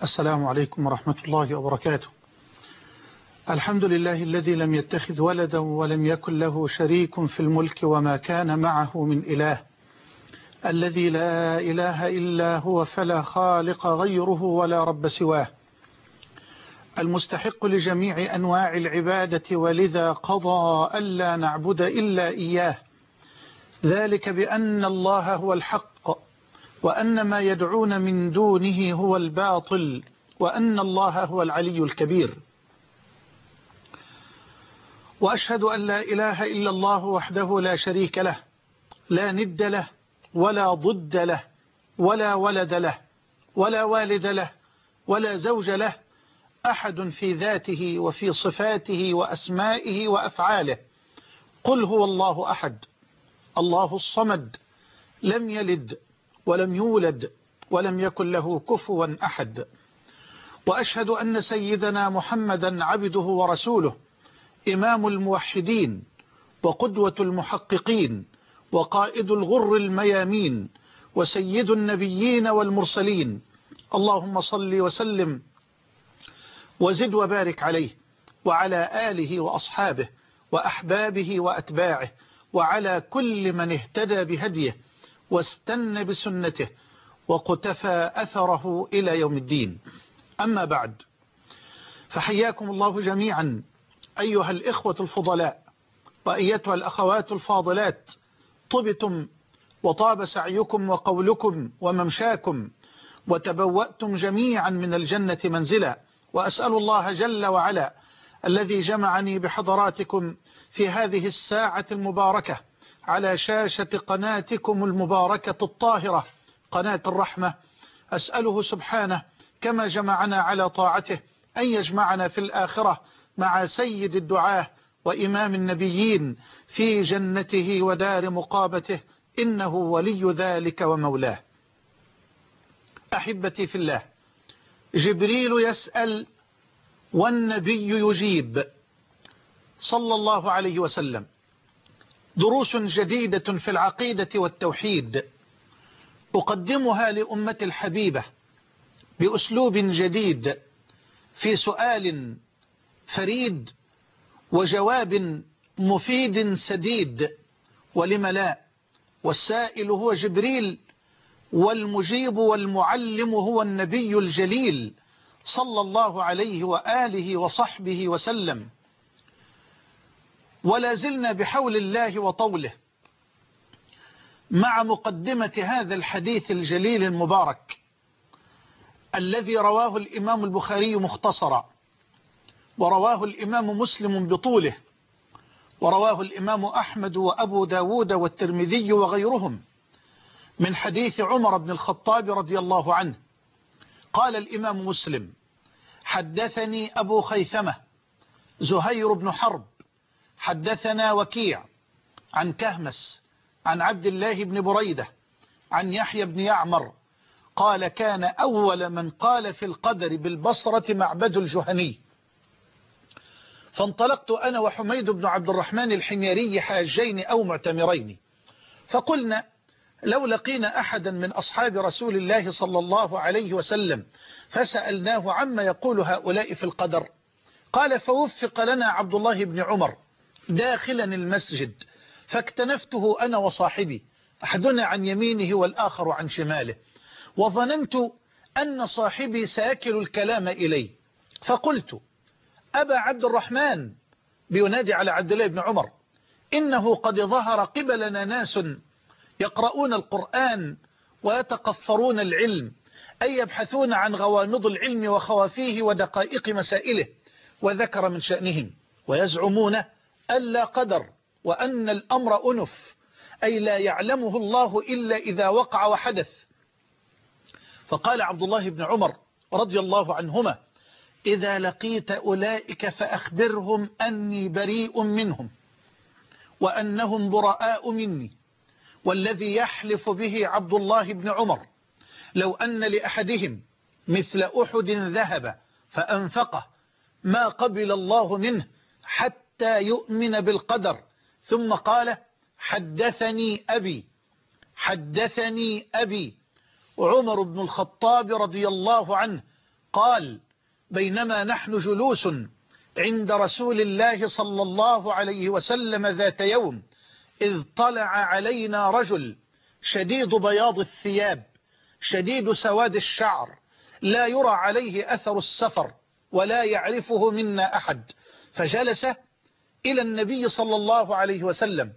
السلام عليكم ورحمة الله وبركاته. الحمد لله الذي لم يتخذ ولدا ولم يكن له شريك في الملك وما كان معه من إله، الذي لا إله إلا هو فلا خالق غيره ولا رب سواه، المستحق لجميع أنواع العبادة ولذا قضى ألا نعبد إلا إياه، ذلك بأن الله هو الحق وأن ما يدعون من دونه هو الباطل وأن الله هو العلي الكبير. وأشهد أن لا إله إلا الله وحده لا شريك له، لا ند له ولا ضد له ولا ولد له ولا والد له ولا زوج له، أحد في ذاته وفي صفاته وأسمائه وأفعاله. قل هو الله أحد الله الصمد، لم يلد ولم يولد ولم يكن له كفوا أحد. وأشهد أن سيدنا محمدا عبده ورسوله، إمام الموحدين وقدوة المحققين وقائد الغر الميامين وسيد النبيين والمرسلين، اللهم صل وسلم وزد وبارك عليه وعلى آله وأصحابه وأحبابه وأتباعه وعلى كل من اهتدى بهديه واستنى بسنته وقتفى أثره إلى يوم الدين. أما بعد، فحياكم الله جميعا أيها الإخوة الفضلاء وأيتها الأخوات الفاضلات، طبتم وطاب سعيكم وقولكم وممشاكم وتبوأتم جميعا من الجنة منزلا. وأسأل الله جل وعلا الذي جمعني بحضراتكم في هذه الساعة المباركة على شاشة قناتكم المباركة الطاهرة قناة الرحمة، أسأله سبحانه كما جمعنا على طاعته أن يجمعنا في الآخرة مع سيد الدعاة وإمام النبيين في جنته ودار مقابته، إنه ولي ذلك ومولاه. أحبتي في الله، جبريل يسأل والنبي يجيب صلى الله عليه وسلم. دروس جديدة في العقيدة والتوحيد أقدمها لأمة الحبيبة بأسلوب جديد، في سؤال فريد وجواب مفيد سديد، ولم لا، والسائل هو جبريل والمجيب والمعلم هو النبي الجليل صلى الله عليه وآله وصحبه وسلم. ولا زلنا بحول الله وطوله مع مقدمة هذا الحديث الجليل المبارك الذي رواه الإمام البخاري مختصرا، ورواه الإمام مسلم بطوله، ورواه الإمام أحمد وأبو داود والترمذي وغيرهم، من حديث عمر بن الخطاب رضي الله عنه. قال الإمام مسلم: حدثني أبو خيثمة زهير بن حرب حدثنا وكيع عن كهمس عن عبد الله بن بريدة عن يحيى بن يعمر قال: كان أول من قال في القدر بالبصرة معبد الجهني، فانطلقت أنا وحميد بن عبد الرحمن الحميري حاجين أو معتمرين، فقلنا لو لقينا أحدا من أصحاب رسول الله صلى الله عليه وسلم فسألناه عما يقول هؤلاء في القدر. قال: فوفق لنا عبد الله بن عمر داخلا المسجد، فاكتنفته أنا وصاحبي، أحدنا عن يمينه والآخر عن شماله، وظننت أن صاحبي سيكل الكلام إلي، فقلت: أبا عبد الرحمن، بينادي على عبد الله بن عمر، إنه قد ظهر قبلنا ناس يقرؤون القرآن ويتقفرون العلم، أي يبحثون عن غوامض العلم وخوافيه ودقائق مسائله، وذكر من شأنهم ويزعمون ألا قدر وأن الأمر أنف، أي لا يعلمه الله إلا إذا وقع وحدث. فقال عبد الله بن عمر رضي الله عنهما: إذا لقيت أولئك فأخبرهم أني بريء منهم وأنهم براء مني، والذي يحلف به عبد الله بن عمر لو أن لأحدهم مثل أحد ذهب فأنفقه ما قبل الله منه حتى يؤمن بالقدر. ثم قال: حدثني أبي عمر بن الخطاب رضي الله عنه قال: بينما نحن جلوس عند رسول الله صلى الله عليه وسلم ذات يوم، إذ طلع علينا رجل شديد بياض الثياب شديد سواد الشعر، لا يرى عليه أثر السفر ولا يعرفه منا أحد، فجلس إلى النبي صلى الله عليه وسلم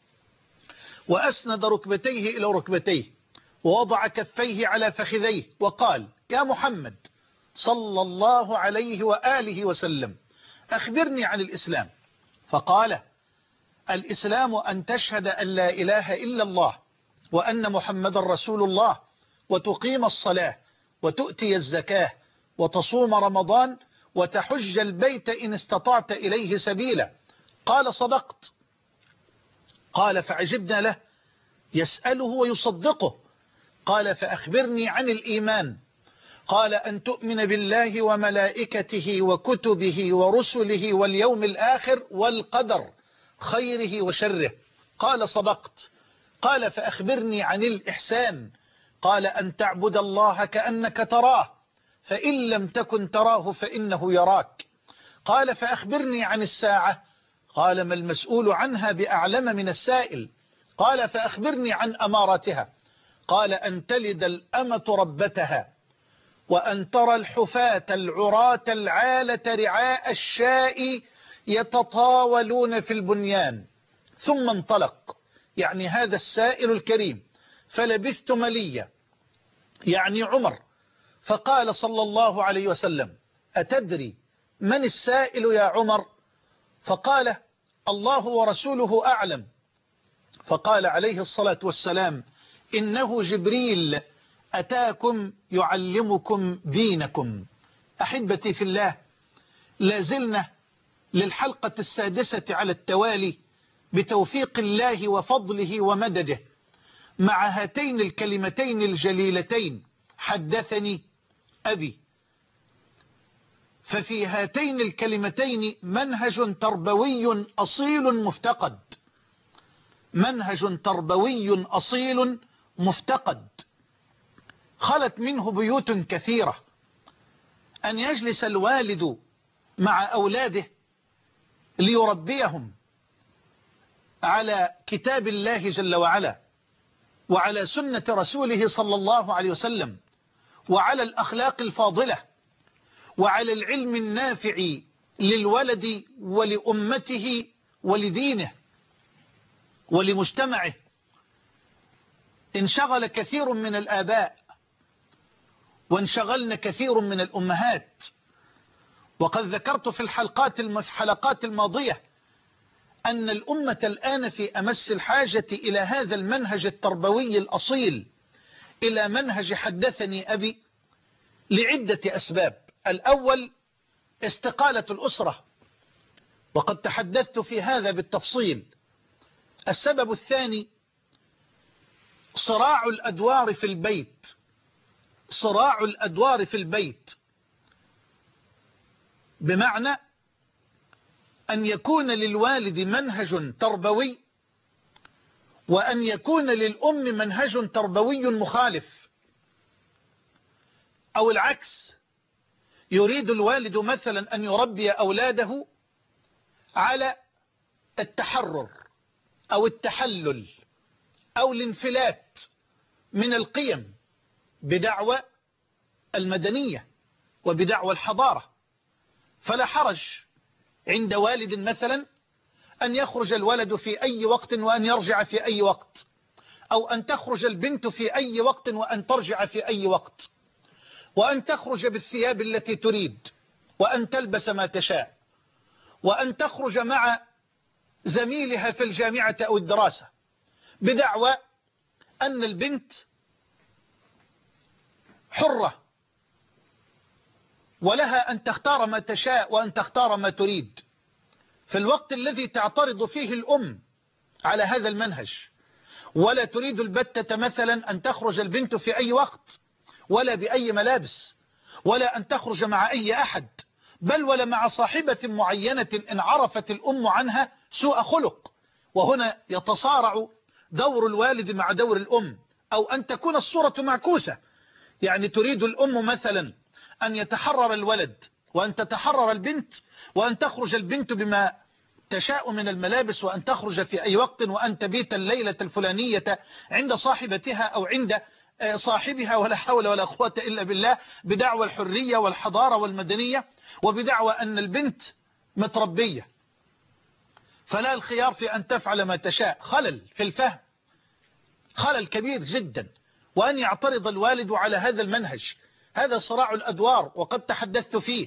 وأسند ركبتيه إلى ركبتيه ووضع كفيه على فخذيه وقال: يا محمد صلى الله عليه وآله وسلم، أخبرني عن الإسلام. فقال: الإسلام أن تشهد أن لا إله إلا الله وأن محمد رسول الله، وتقيم الصلاة، وتؤتي الزكاة، وتصوم رمضان، وتحج البيت إن استطعت إليه سبيلا. قال: صدقت. قال: فعجبنا له يسأله ويصدقه. قال: فأخبرني عن الإيمان. قال: أن تؤمن بالله وملائكته وكتبه ورسله واليوم الآخر والقدر خيره وشره. قال: صدقت. قال: فأخبرني عن الإحسان. قال: أن تعبد الله كأنك تراه، فإن لم تكن تراه فإنه يراك. قال: فأخبرني عن الساعة. قال: ما المسؤول عنها بأعلم من السائل. قال: فأخبرني عن أمارتها. قال: أن تلد الأمة ربتها، وأن ترى الحفاة العراة العالة رعاء الشاء يتطاولون في البنيان. ثم انطلق، يعني هذا السائل الكريم، فلبثت مليا، يعني عمر. فقال صلى الله عليه وسلم: أتدري من السائل يا عمر؟ فقال: الله ورسوله أعلم. فقال عليه الصلاة والسلام: إنه جبريل أتاكم يعلمكم دينكم. أحبتي في الله، لازلنا للحلقة السادسة على التوالي بتوفيق الله وفضله ومدده مع هاتين الكلمتين الجليلتين: حدثني أبي. ففي هاتين الكلمتين منهج تربوي أصيل مفتقد، منهج تربوي أصيل مفتقد، خلت منه بيوت كثيرة. أن يجلس الوالد مع أولاده ليربيهم على كتاب الله جل وعلا، وعلى سنة رسوله صلى الله عليه وسلم، وعلى الأخلاق الفاضلة، وعلى العلم النافع للولد ولأمته ولدينه ولمجتمعه. انشغل كثير من الآباء وانشغلن كثير من الأمهات، وقد ذكرت في الحلقات الماضية أن الأمة الآن في أمس الحاجة إلى هذا المنهج التربوي الأصيل، إلى منهج حدثني أبي، لعدة أسباب. الأول: استقالة الأسرة، وقد تحدثت في هذا بالتفصيل. السبب الثاني: صراع الأدوار في البيت، صراع الأدوار في البيت، بمعنى أن يكون للوالد منهج تربوي، وأن يكون للأم منهج تربوي مخالف، أو العكس، يريد الوالد مثلا أن يربي أولاده على التحرر أو التحلل أو الانفلات من القيم بدعوى المدنية وبدعوى الحضارة. فلا حرج عند والد مثلا أن يخرج الولد في أي وقت وأن يرجع في أي وقت، أو أن تخرج البنت في أي وقت وأن ترجع في أي وقت، وأن تخرج بالثياب التي تريد، وأن تلبس ما تشاء، وأن تخرج مع زميلها في الجامعة أو الدراسة، بدعوى أن البنت حرة ولها أن تختار ما تشاء وأن تختار ما تريد. في الوقت الذي تعترض فيه الأم على هذا المنهج، ولا تريد البتة مثلا أن تخرج البنت في أي وقت، ولا بأي ملابس، ولا أن تخرج مع أي أحد، بل ولا مع صاحبة معينة إن عرفت الأم عنها سوء خلق. وهنا يتصارع دور الوالد مع دور الأم، أو أن تكون الصورة معكوسة، يعني تريد الأم مثلا أن يتحرر الولد وأن تتحرر البنت، وأن تخرج البنت بما تشاء من الملابس، وأن تخرج في أي وقت، وأن تبيت الليلة الفلانية عند صاحبتها أو عند صاحبها، ولا حول ولا قوة إلا بالله، بدعوى الحرية والحضارة والمدنية، وبدعوى أن البنت متربية فلا الخيار في أن تفعل ما تشاء. خلل في الفهم، خلل كبير جدا. وأن يعترض الوالد على هذا المنهج، هذا صراع الأدوار وقد تحدثت فيه،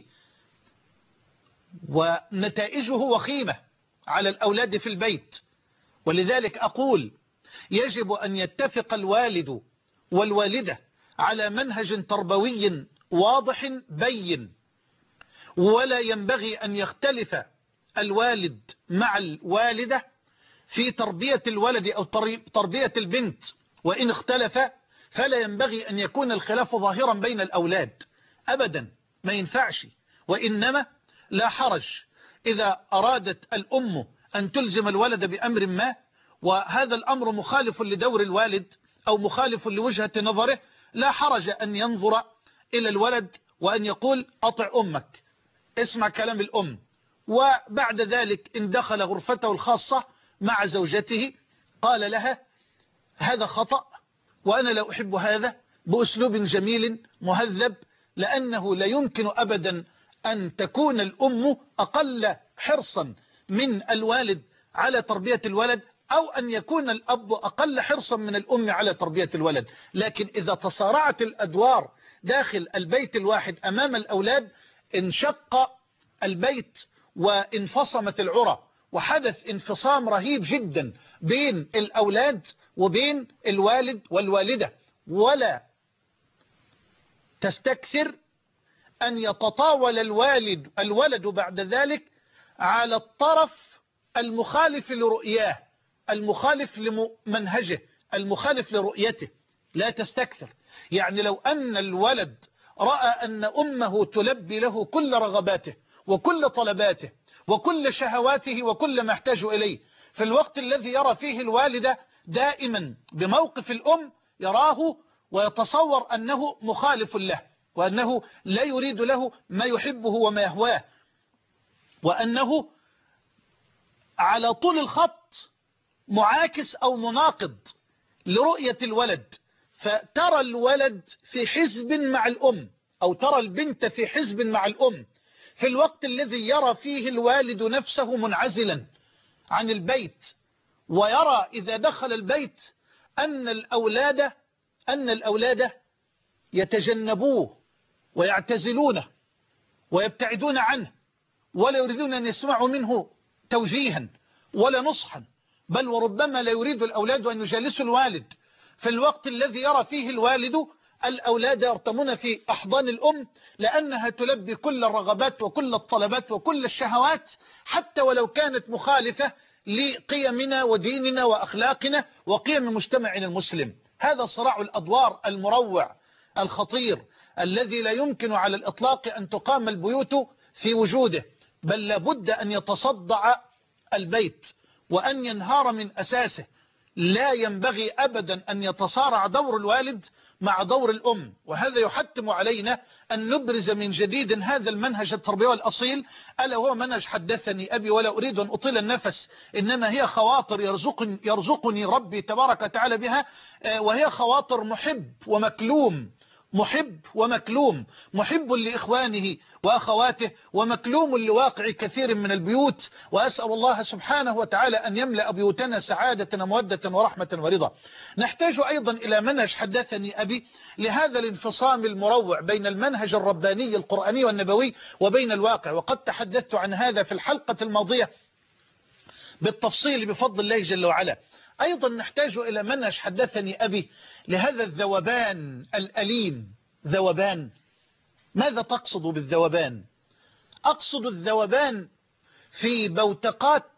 ونتائجه وخيمة على الأولاد في البيت. ولذلك أقول يجب أن يتفق الوالد والوالدة على منهج تربوي واضح بين، ولا ينبغي أن يختلف الوالد مع الوالدة في تربية الولد أو تربية البنت، وإن اختلف فلا ينبغي أن يكون الخلاف ظاهرا بين الأولاد أبدا، ما ينفعش. وإنما لا حرج إذا أرادت الأم أن تلزم الولد بأمر ما، وهذا الأمر مخالف لدور الوالد أو مخالف لوجهة نظره، لا حرج أن ينظر إلى الولد وأن يقول أطع أمك، اسمع كلام الأم. وبعد ذلك إن دخل غرفته الخاصة مع زوجته قال لها هذا خطأ وأنا لا أحب هذا، بأسلوب جميل مهذب، لأنه لا يمكن أبدا أن تكون الأم أقل حرصا من الوالد على تربية الولد، أو أن يكون الأب أقل حرصا من الأم على تربية الولد. لكن إذا تصارعت الأدوار داخل البيت الواحد أمام الأولاد انشق البيت وانفصمت العرى، وحدث انفصام رهيب جدا بين الأولاد وبين الوالد والوالدة. ولا تستكثر أن يتطاول الولد بعد ذلك على الطرف المخالف لرؤياه، المخالف لمنهجه، المخالف لرؤيته. لا تستكثر. يعني لو أن الولد رأى أن أمه تلبي له كل رغباته وكل طلباته وكل شهواته وكل ما يحتاج إليه، في الوقت الذي يرى فيه الوالدة دائما بموقف الأم، يراه ويتصور أنه مخالف له، وأنه لا يريد له ما يحبه وما يهواه، وأنه على طول الخط معاكس أو مناقض لرؤية الولد. فترى الولد في حزب مع الأم، أو ترى البنت في حزب مع الأم، في الوقت الذي يرى فيه الوالد نفسه منعزلا عن البيت، ويرى إذا دخل البيت أن الأولاد يتجنبوه ويعتزلونه ويبتعدون عنه، ولا يريدون أن يسمعوا منه توجيها ولا نصحا، بل وربما لا يريد الأولاد أن يجالسوا الوالد. في الوقت الذي يرى فيه الوالد الأولاد يرتمون في أحضان الأم، لأنها تلبي كل الرغبات وكل الطلبات وكل الشهوات، حتى ولو كانت مخالفة لقيمنا وديننا وأخلاقنا وقيم مجتمعنا المسلم. هذا صراع الأدوار المروع الخطير الذي لا يمكن على الإطلاق أن تقام البيوت في وجوده، بل لابد أن يتصدع البيت وأن ينهار من أساسه. لا ينبغي أبدا أن يتصارع دور الوالد مع دور الأم، وهذا يحتم علينا أن نبرز من جديد هذا المنهج التربوي الأصيل، ألا هو منهج حدثني أبي، ولا أريد أن أطيل النفس، إنما هي خواطر يرزقني ربي تبارك وتعالى بها، وهي خواطر محب ومكلوم، محب ومكلوم، محب لإخوانه وأخواته، ومكلوم لواقع كثير من البيوت. وأسأل الله سبحانه وتعالى أن يملأ بيوتنا سعادة ومودة ورحمة ورضا. نحتاج أيضا إلى منهج حدثني أبي لهذا الانفصام المروع بين المنهج الرباني القرآني والنبوي وبين الواقع، وقد تحدثت عن هذا في الحلقة الماضية بالتفصيل بفضل الله جل وعلا. أيضا نحتاج إلى منهج حدثني أبي لهذا الذوبان الأليم. ذوبان، ماذا تقصد بالذوبان؟ أقصد الذوبان في بوتقات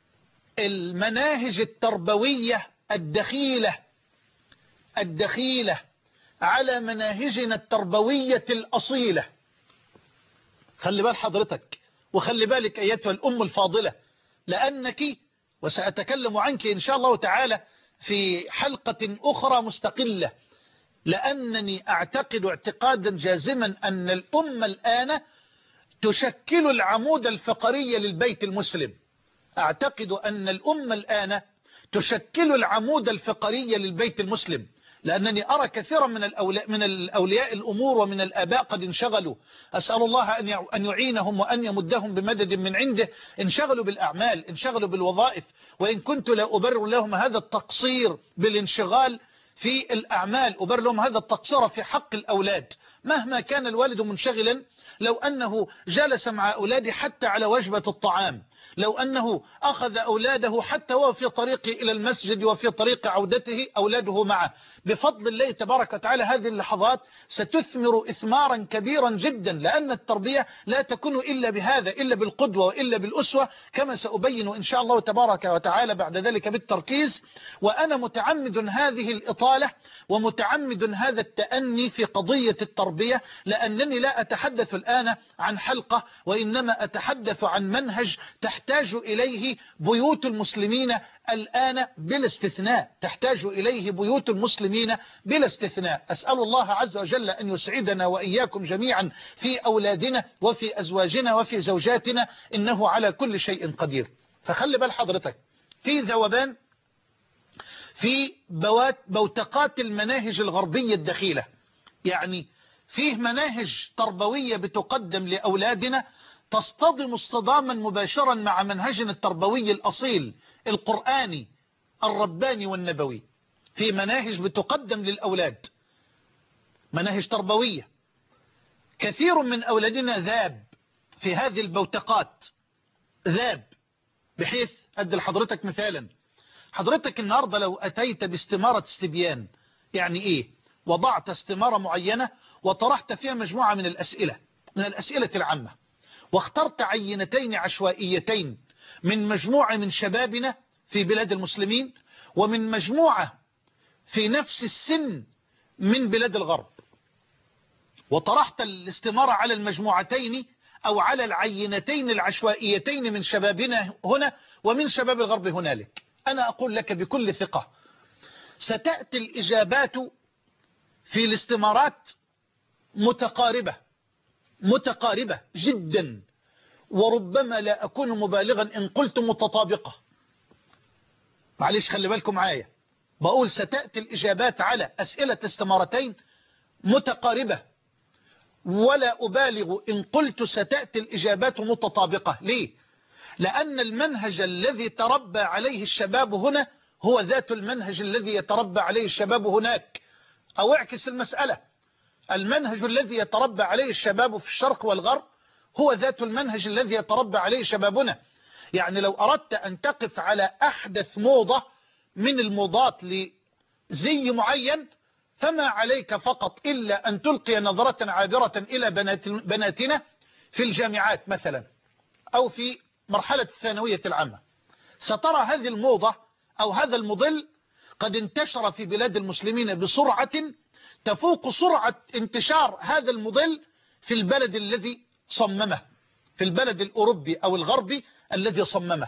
المناهج التربوية الدخيلة على مناهجنا التربوية الأصيلة. خلي بال حضرتك، وخلي بالك أيتها الأم الفاضلة، لأنك، وسأتكلم عنك إن شاء الله تعالى في حلقة أخرى مستقلة، لأنني أعتقد اعتقادا جازما أن الأمة الآن تشكل العمود الفقري للبيت المسلم. أعتقد أن الأمة الآن تشكل العمود الفقري للبيت المسلم، لأنني أرى كثيرا من الأولياء الأمور ومن الآباء قد انشغلوا، أسأل الله أن يعينهم وأن يمدهم بمدد من عنده، انشغلوا بالأعمال، انشغلوا بالوظائف، وإن كنت لا أبرر لهم هذا التقصير بالانشغال في الأعمال، أبرر لهم هذا التقصير في حق الأولاد. مهما كان الوالد منشغلا، لو أنه جلس مع أولاده حتى على وجبة الطعام، لو أنه أخذ أولاده حتى هو في طريقه إلى المسجد وفي طريق عودته أولاده معه، بفضل الله تبارك وتعالى هذه اللحظات ستثمر إثمارا كبيرا جدا، لأن التربية لا تكون إلا بهذا، إلا بالقدوة وإلا بالأسوة، كما سأبين إن شاء الله تبارك وتعالى بعد ذلك بالتركيز. وأنا متعمد هذه الإطالة ومتعمد هذا التأني في قضية التربية، لأنني لا أتحدث الآن عن حلقة، وإنما أتحدث عن منهج تحتاج إليه بيوت المسلمين الآن بلا استثناء، تحتاج إليه بيوت المسلمين بلا استثناء. أسأل الله عز وجل أن يسعدنا وإياكم جميعا في أولادنا وفي أزواجنا وفي زوجاتنا، إنه على كل شيء قدير. فخلي بال حضرتك في ذوبان في بوتقات المناهج الغربية الدخيلة، يعني فيه مناهج تربوية بتقدم لأولادنا تصطدم اصطداما مباشرا مع منهجنا التربوي الأصيل القرآني الرباني والنبوي. في مناهج بتقدم للأولاد، مناهج تربوية، كثير من أولادنا ذاب في هذه البوتقات، ذاب، بحيث أدي لحضرتك مثالا. حضرتك النهاردة لو أتيت باستمارة استبيان، يعني إيه؟ وضعت استمارة معينة وطرحت فيها مجموعة من الأسئلة العامة، واخترت عينتين عشوائيتين من مجموعة من شبابنا في بلاد المسلمين ومن مجموعة في نفس السن من بلاد الغرب، وطرحت الاستمارة على المجموعتين أو على العينتين العشوائيتين من شبابنا هنا ومن شباب الغرب هنالك، أنا أقول لك بكل ثقة ستأتي الإجابات في الاستمارات متقاربة جدا، وربما لا أكون مبالغا إن قلت متطابقة. معلش خلي بالكم معايا، بقول ستأتي الإجابات على أسئلة استمارتين متقاربة، ولا أبالغ إن قلت ستأتي الإجابات متطابقة. ليه؟ لأن المنهج الذي تربى عليه الشباب هنا هو ذات المنهج الذي يتربى عليه الشباب هناك، أو اعكس المسألة، المنهج الذي يتربى عليه الشباب في الشرق والغرب هو ذات المنهج الذي يتربى عليه شبابنا. يعني لو أردت أن تقف على أحدث موضة من الموضات لزي معين، فما عليك فقط إلا أن تلقي نظرة عابرة إلى بناتنا في الجامعات مثلا أو في مرحلة الثانوية العامة، سترى هذه الموضة أو هذا الموديل قد انتشر في بلاد المسلمين بسرعة تفوق سرعة انتشار هذا الموديل في البلد الذي صممه، في البلد الأوروبي أو الغربي الذي صممه.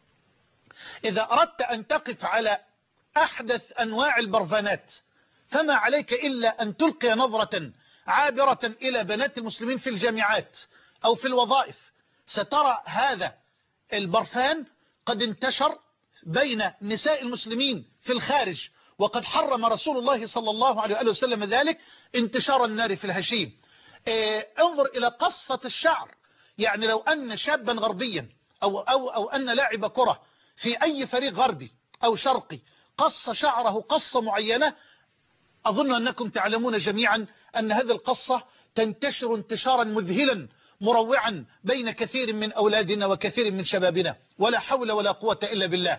إذا أردت أن تقف على أحدث أنواع البرفانات، فما عليك إلا أن تلقي نظرة عابرة إلى بنات المسلمين في الجامعات أو في الوظائف، سترى هذا البرفان قد انتشر بين نساء المسلمين في الخارج، وقد حرم رسول الله صلى الله عليه وسلم ذلك، انتشار النار في الهشيم. انظر إلى قصة الشعر، يعني لو أن شابا غربيا أو أن لاعب كرة في أي فريق غربي أو شرقي قص شعره قصة معينة، أظن أنكم تعلمون جميعا أن هذه القصة تنتشر انتشارا مذهلا مروعا بين كثير من أولادنا وكثير من شبابنا، ولا حول ولا قوة إلا بالله.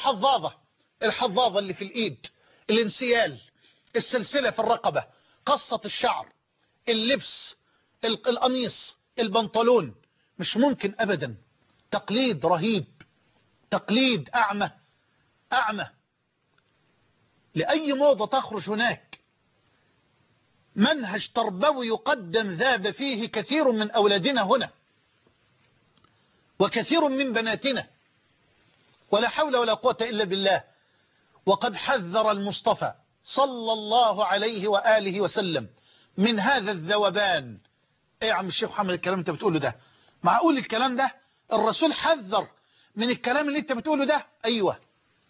الحظاظة اللي في الإيد، الانسيال، السلسلة في الرقبة، قصة الشعر، اللبس، القميص، البنطلون، مش ممكن أبدا. تقليد رهيب، تقليد أعمى لأي موضة تخرج هناك. منهج تربوي يقدم ذاب فيه كثير من أولادنا هنا وكثير من بناتنا، ولا حول ولا قوة إلا بالله. وقد حذر المصطفى صلى الله عليه وآله وسلم من هذا الذوبان. ايه يا عم الشيخ محمد الكلام انت بتقوله ده؟ معقول الكلام ده؟ الرسول حذر من الكلام اللي انت بتقوله ده؟ ايوه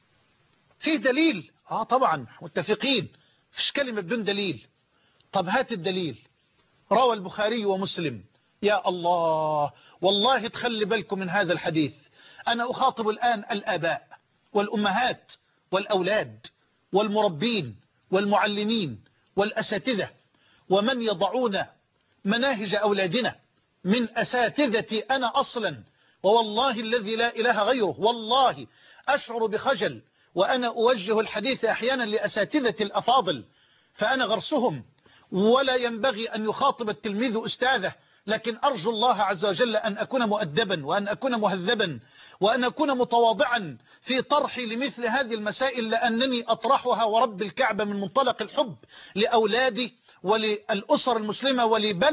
فيه دليل. طبعا متفقين، مفيش كلمة بدون دليل. طب هات الدليل. روى البخاري ومسلم. يا الله، والله تخلي بالكم من هذا الحديث. أنا أخاطب الآن الآباء والأمهات والأولاد والمربين والمعلمين والأساتذة ومن يضعون مناهج أولادنا من أساتذتي أنا أصلا، ووالله الذي لا إله غيره، والله أشعر بخجل وأنا أوجه الحديث أحيانا لأساتذة الأفاضل، فأنا غرسهم، ولا ينبغي أن يخاطب التلميذ أستاذه، لكن أرجو الله عز وجل أن أكون مؤدبا وأن أكون مهذبا وأن أكون متواضعا في طرحي لمثل هذه المسائل، لأنني أطرحها ورب الكعبة من منطلق الحب لأولادي وللأسر المسلمة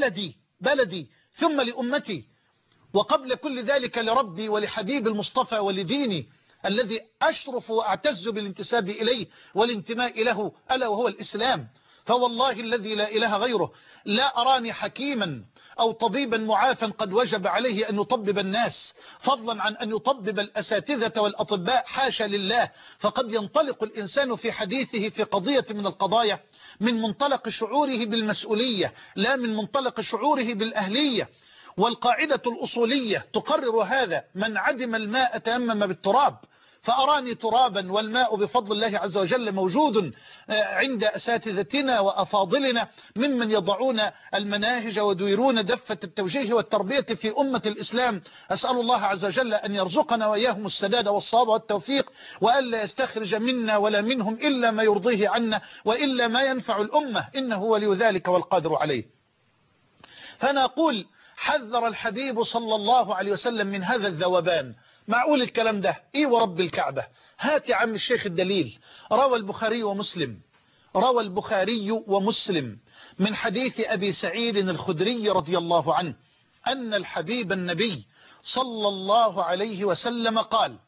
ولبلدي ثم لأمتي، وقبل كل ذلك لربي ولحبيب المصطفى ولديني الذي أشرف وأعتز بالانتساب إليه والانتماء له، ألا وهو الإسلام. فوالله الذي لا إله غيره لا أراني حكيما أو طبيبا معافا قد وجب عليه أن يطبب الناس، فضلا عن أن يطبب الأساتذة والأطباء، حاشا لله. فقد ينطلق الإنسان في حديثه في قضية من القضايا من منطلق شعوره بالمسؤولية لا من منطلق شعوره بالأهلية، والقاعدة الأصولية تقرر هذا: من عدم الماء تيمم بالتراب. فأراني ترابا، والماء بفضل الله عز وجل موجود عند أساتذتنا وأفاضلنا ممن يضعون المناهج ويديرون دفة التوجيه والتربية في أمة الإسلام. أسأل الله عز وجل أن يرزقنا وإياهم السداد والصواب والتوفيق، وألا يستخرج منا ولا منهم إلا ما يرضيه عنا وإلا ما ينفع الأمة، إنه ولي ذلك والقادر عليه. فأنا أقول حذر الحبيب صلى الله عليه وسلم من هذا الذوبان. معقول الكلام ده؟ ايه ورب الكعبة؟ هات يا عم الشيخ الدليل. روى البخاري ومسلم من حديث أبي سعيد الخدري رضي الله عنه أن الحبيب النبي صلى الله عليه وسلم قال: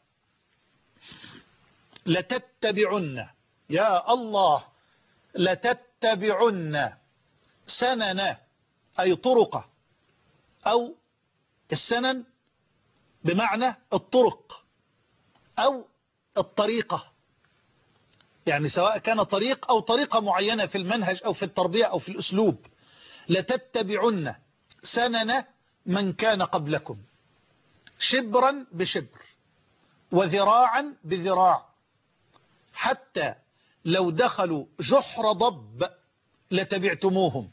لتتبعن، يا الله، لتتبعن سنن، أي طرق، أو السنن بمعنى الطرق أو الطريقة، يعني سواء كان طريق أو طريقة معينة في المنهج أو في التربية أو في الأسلوب. لتتبعن سنن من كان قبلكم، شبرا بشبر وذراعا بذراع، حتى لو دخلوا جحر ضب لتبعتموهم،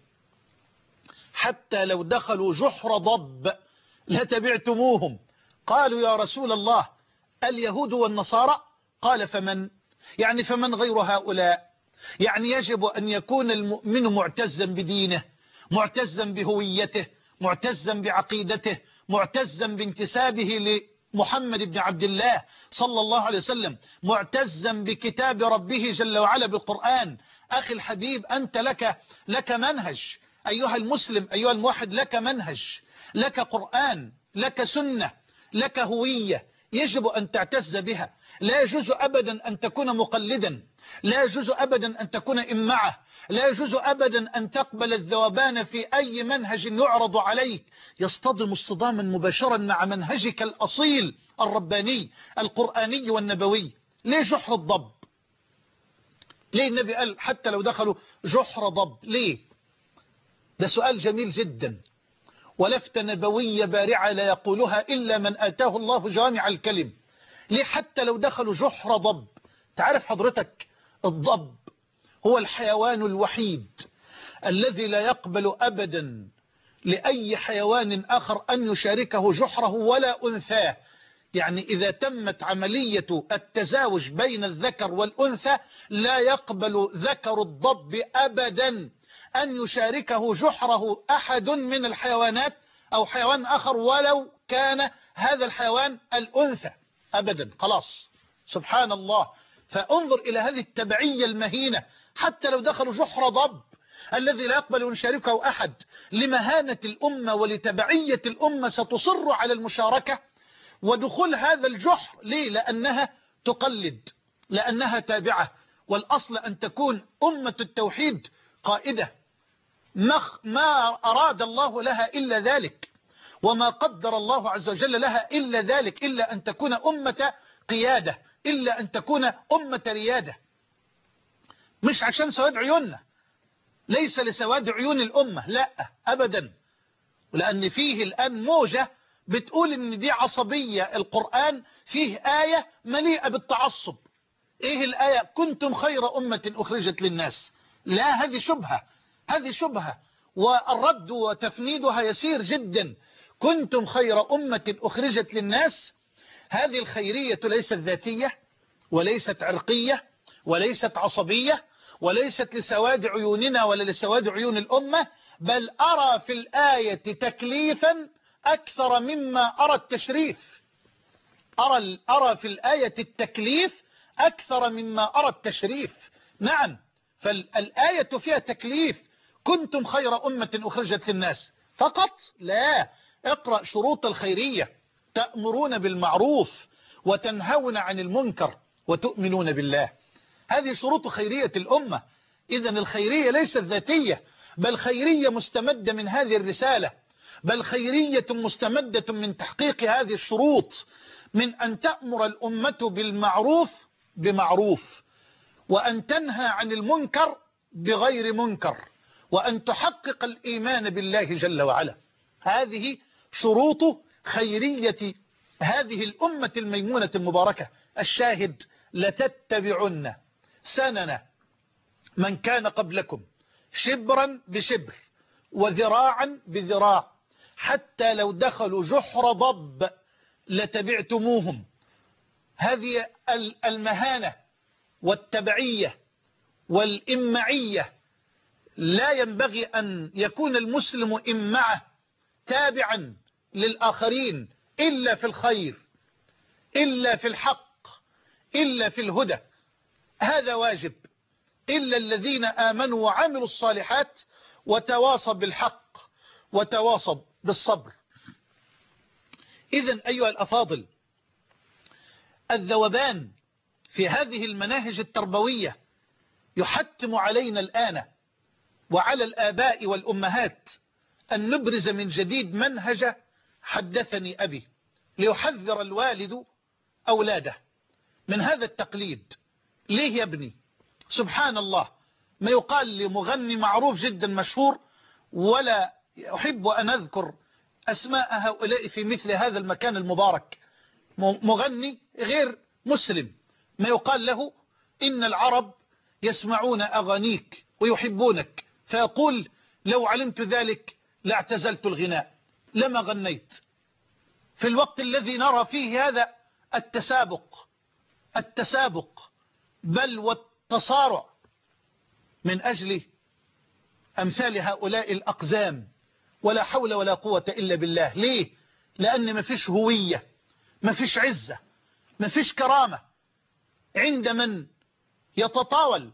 حتى لو دخلوا جحر ضب لتبعتموهم. قالوا: يا رسول الله، اليهود والنصارى؟ قال: فمن؟ يعني فمن غير هؤلاء؟ يعني يجب أن يكون المؤمن معتزا بدينه، معتزا بهويته، معتزا بعقيدته، معتزا بانتسابه لمحمد بن عبد الله صلى الله عليه وسلم، معتزا بكتاب ربه جل وعلا بالقرآن. أخي الحبيب، أنت لك منهج أيها المسلم، أيها الموحد، لك منهج، لك قرآن، لك سنة، لك هوية يجب أن تعتز بها. لا يجوز أبدا أن تكون مقلدا، لا يجوز أبدا أن تكون إمعة، لا يجوز أبدا أن تقبل الذوبان في أي منهج يعرض عليك يصطدم اصطداما مباشرا مع منهجك الأصيل الرباني القرآني والنبوي. ليه جحر الضب؟ ليه النبي قال حتى لو دخلوا جحر ضب؟ ليه؟ ده سؤال جميل جدا، ولفتة نبوية بارعة لا يقولها إلا من آتاه الله جوامع الكلم. ليه حتى لو دخلوا جحر ضب؟ تعرف حضرتك الضب هو الحيوان الوحيد الذي لا يقبل أبدا لأي حيوان آخر أن يشاركه جحره ولا أنثاه. يعني إذا تمت عملية التزاوج بين الذكر والأنثى لا يقبل ذكر الضب أبدا أن يشاركه جحره أحد من الحيوانات أو حيوان آخر ولو كان هذا الحيوان الأنثى أبدا. خلاص، سبحان الله. فانظر إلى هذه التبعية المهينة. حتى لو دخلوا جحر ضب الذي لا يقبل أن يشاركه أحد، لمهانة الأمة ولتبعية الأمة ستصر على المشاركة ودخول هذا الجحر. ليه؟ لأنها تقلد، لأنها تابعة، والأصل أن تكون أمة التوحيد قائدة، ما أراد الله لها إلا ذلك، وما قدر الله عز وجل لها إلا ذلك، إلا أن تكون أمة قيادة، إلا أن تكون أمة ريادة. مش عشان سواد عيوننا، ليس لسواد عيون الأمة، لا أبدا، لأن فيه الآن موجة بتقول إن دي عصبية. القرآن فيه آية مليئة بالتعصب. إيه الآية؟ كنتم خير أمة أخرجت للناس. لا، هذه شبهة، هذه شبهة، والرد وتفنيدها يسير جدا. كنتم خير أمة أخرجت للناس، هذه الخيرية ليست ذاتية، وليست عرقية، وليست عصبية، وليست لسواد عيوننا ولا لسواد عيون الأمة، بل أرى في الآية تكليفا أكثر مما أرى التشريف. أرى في الآية التكليف أكثر مما أرى التشريف. نعم، فالآية فيها تكليف. كنتم خير أمة أخرجت للناس فقط؟ لا، اقرأ شروط الخيرية: تأمرون بالمعروف وتنهون عن المنكر وتؤمنون بالله. هذه شروط خيرية الأمة. إذن الخيرية ليست ذاتية، بل خيرية مستمدة من هذه الرسالة، بل خيرية مستمدة من تحقيق هذه الشروط، من أن تأمر الأمة بالمعروف بمعروف، وأن تنهى عن المنكر بغير منكر، وأن تحقق الإيمان بالله جل وعلا. هذه شروط خيرية هذه الأمة الميمونة المباركة. الشاهد: لتتبعن سنن من كان قبلكم شبرا بشبر وذراعا بذراع، حتى لو دخلوا جحر ضب لتبعتموهم. هذه المهانة والتبعية والإمعية. لا ينبغي أن يكون المسلم إمعة تابعا للآخرين إلا في الخير، إلا في الحق، إلا في الهدى. هذا واجب. إلا الذين آمنوا وعملوا الصالحات وتواصوا بالحق وتواصوا بالصبر. إذن أيها الأفاضل، الذوبان في هذه المناهج التربوية يحتم علينا الآن وعلى الآباء والأمهات أن نبرز من جديد منهج حدثني أبي، ليحذر الوالد أولاده من هذا التقليد. ليه يا ابني؟ سبحان الله، ما يقال لمغني معروف جدا مشهور، ولا أحب أن أذكر أسماء هؤلاء في مثل هذا المكان المبارك، مغني غير مسلم، ما يقال له: إن العرب يسمعون أغانيك ويحبونك، فيقول: لو علمت ذلك لاعتزلت الغناء، لما غنيت. في الوقت الذي نرى فيه هذا التسابق بل والتصارع من أجل أمثال هؤلاء الأقزام، ولا حول ولا قوة إلا بالله. ليه؟ لأن ما فيش هوية، ما فيش عزة، ما فيش كرامة عند من يتطاول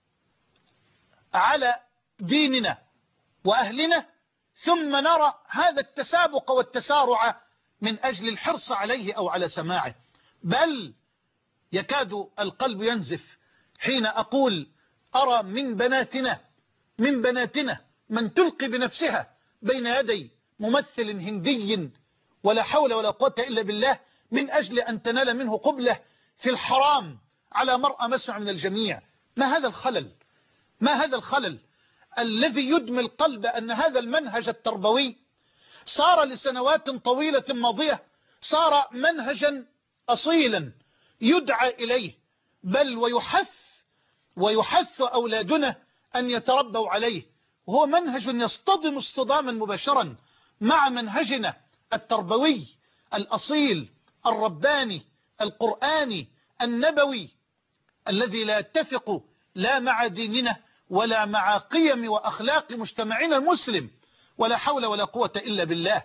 على ديننا وأهلنا، ثم نرى هذا التسابق والتسارع من أجل الحرص عليه أو على سماعه. بل يكاد القلب ينزف حين أقول: أرى من بناتنا من تلقي بنفسها بين يدي ممثل هندي، ولا حول ولا قوة إلا بالله، من أجل أن تنال منه قبلة في الحرام على مرأى مسمع من الجميع. ما هذا الخلل؟ ما هذا الخلل الذي يدمي القلب؟ أن هذا المنهج التربوي صار لسنوات طويلة ماضية صار منهجا أصيلا يدعى إليه، بل ويحث أولادنا أن يتربوا عليه، وهو منهج يصطدم اصطداما مباشرا مع منهجنا التربوي الأصيل الرباني القرآني النبوي، الذي لا يتفق لا مع ديننا ولا مع قيم وأخلاق مجتمعنا المسلم، ولا حول ولا قوة إلا بالله.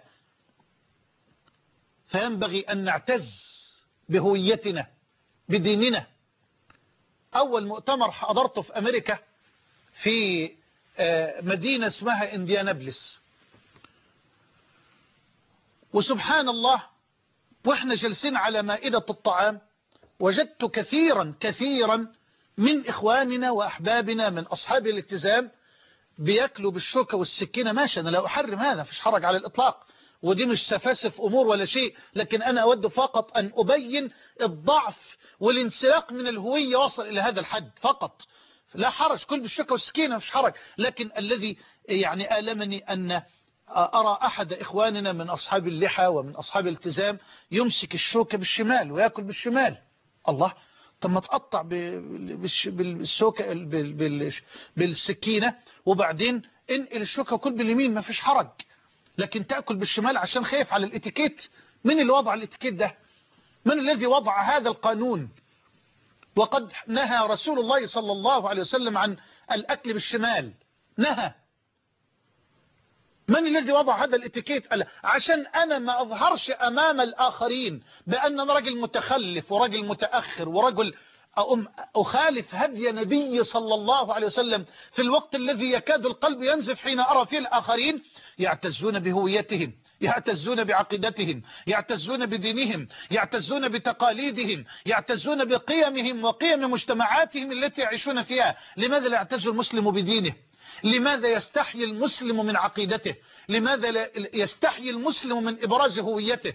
فينبغي أن نعتز بهويتنا بديننا. أول مؤتمر حضرته في أمريكا في مدينة اسمها إنديانابلس، وسبحان الله وإحنا جلسين على مائدة الطعام وجدت كثيرا من إخواننا وأحبابنا من أصحاب الالتزام بيأكلوا بالشوكة والسكينة، ماشي، أنا لا أحرم هذا، فيش حرج على الإطلاق، ودي مش سفاسف أمور ولا شيء، لكن أنا أود فقط أن أبين الضعف والانسلاق من الهوية وصل إلى هذا الحد فقط. لا حرج، كل بالشوكة والسكينة مفيش حرج. لكن الذي يعني آلمني أن أرى أحد إخواننا من أصحاب اللحى ومن أصحاب الالتزام يمسك الشوكة بالشمال ويأكل بالشمال. الله، طب ما تقطع بالشوكة بالسكينة وبعدين انقل الشوكة وكل باليمين، ما فيش حرج. لكن تأكل بالشمال عشان خايف على الاتيكيت. من اللي وضع الاتيكيت ده؟ من الذي وضع هذا القانون؟ وقد نهى رسول الله صلى الله عليه وسلم عن الأكل بالشمال، نهى. من الذي وضع هذا الاتيكيت؟ عشان أنا ما أظهرش أمام الآخرين بأن أنا رجل متخلف ورجل متأخر ورجل أخالف هدي نبي صلى الله عليه وسلم في الوقت الذي يكاد القلب ينزف حين أرى فيه الآخرين يعتزون بهويتهم، يعتزون بعقيدتهم، يعتزون بدينهم، يعتزون بتقاليدهم، يعتزون بقيمهم وقيم مجتمعاتهم التي يعيشون فيها. لماذا لا يعتز المسلم بدينه؟ لماذا يستحيي المسلم من عقيدته؟ لماذا يستحيي المسلم من إبراز هويته؟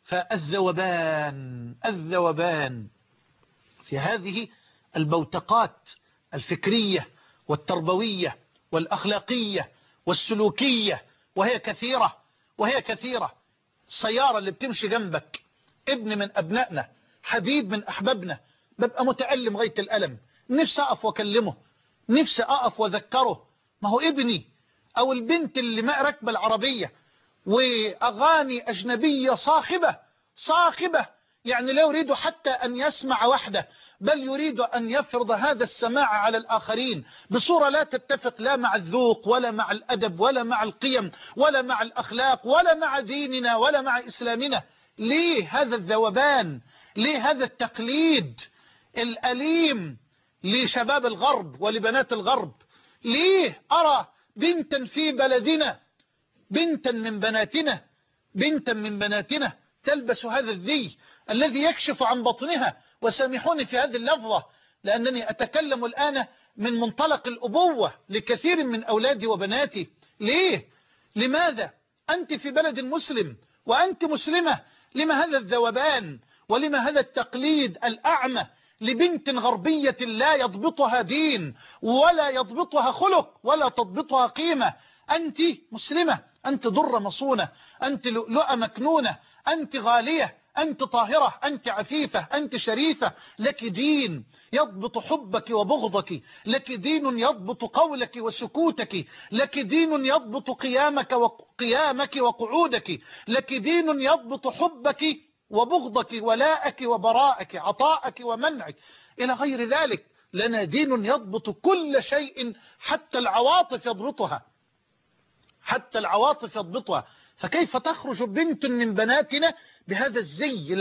فالذوبان في هذه البوتقات الفكرية والتربوية والأخلاقية والسلوكية، وهي كثيرة. السيارة اللي بتمشي جنبك ابن من أبنائنا، حبيب من أحبابنا، ببقى متألم غاية الألم، نفسي أقف وأكلمه، نفسي أقف وأذكره، ما هو ابني. أو البنت اللي ما راكبة العربية وأغاني أجنبية صاخبة، يعني لا يريد حتى أن يسمع وحده، بل يريد أن يفرض هذا السماع على الآخرين بصورة لا تتفق لا مع الذوق ولا مع الأدب ولا مع القيم ولا مع الأخلاق ولا مع ديننا ولا مع إسلامنا. ليه هذا الذوبان؟ ليه هذا التقليد الأليم لشباب الغرب ولبنات الغرب؟ ليه أرى بنتا في بلدنا، بنتا من بناتنا تلبس هذا الذي الذي يكشف عن بطنها؟ وسامحوني في هذه اللفظة لأنني أتكلم الآن من منطلق الأبوة لكثير من أولادي وبناتي. ليه؟ لماذا أنت في بلد مسلم وأنت مسلمة؟ لما هذا الذوبان ولما هذا التقليد الأعمى لبنت غربية لا يضبطها دين ولا يضبطها خلق ولا تضبطها قيمة؟ أنت مسلمة، أنت ضرة مصونة، أنت لؤلؤة مكنونة، أنت غالية، أنت طاهرة، أنت عفيفة، أنت شريفة، لك دين يضبط حبك وبغضك، لك دين يضبط قولك وسكوتك، لك دين يضبط قيامك وقعودك، لك دين يضبط حبك وبغضك، ولاءك وبراءك، عطاءك ومنعك، إلى غير ذلك. لنا دين يضبط كل شيء، حتى العواطف يضبطها. فكيف تخرج بنت من بناتنا بهذا الزي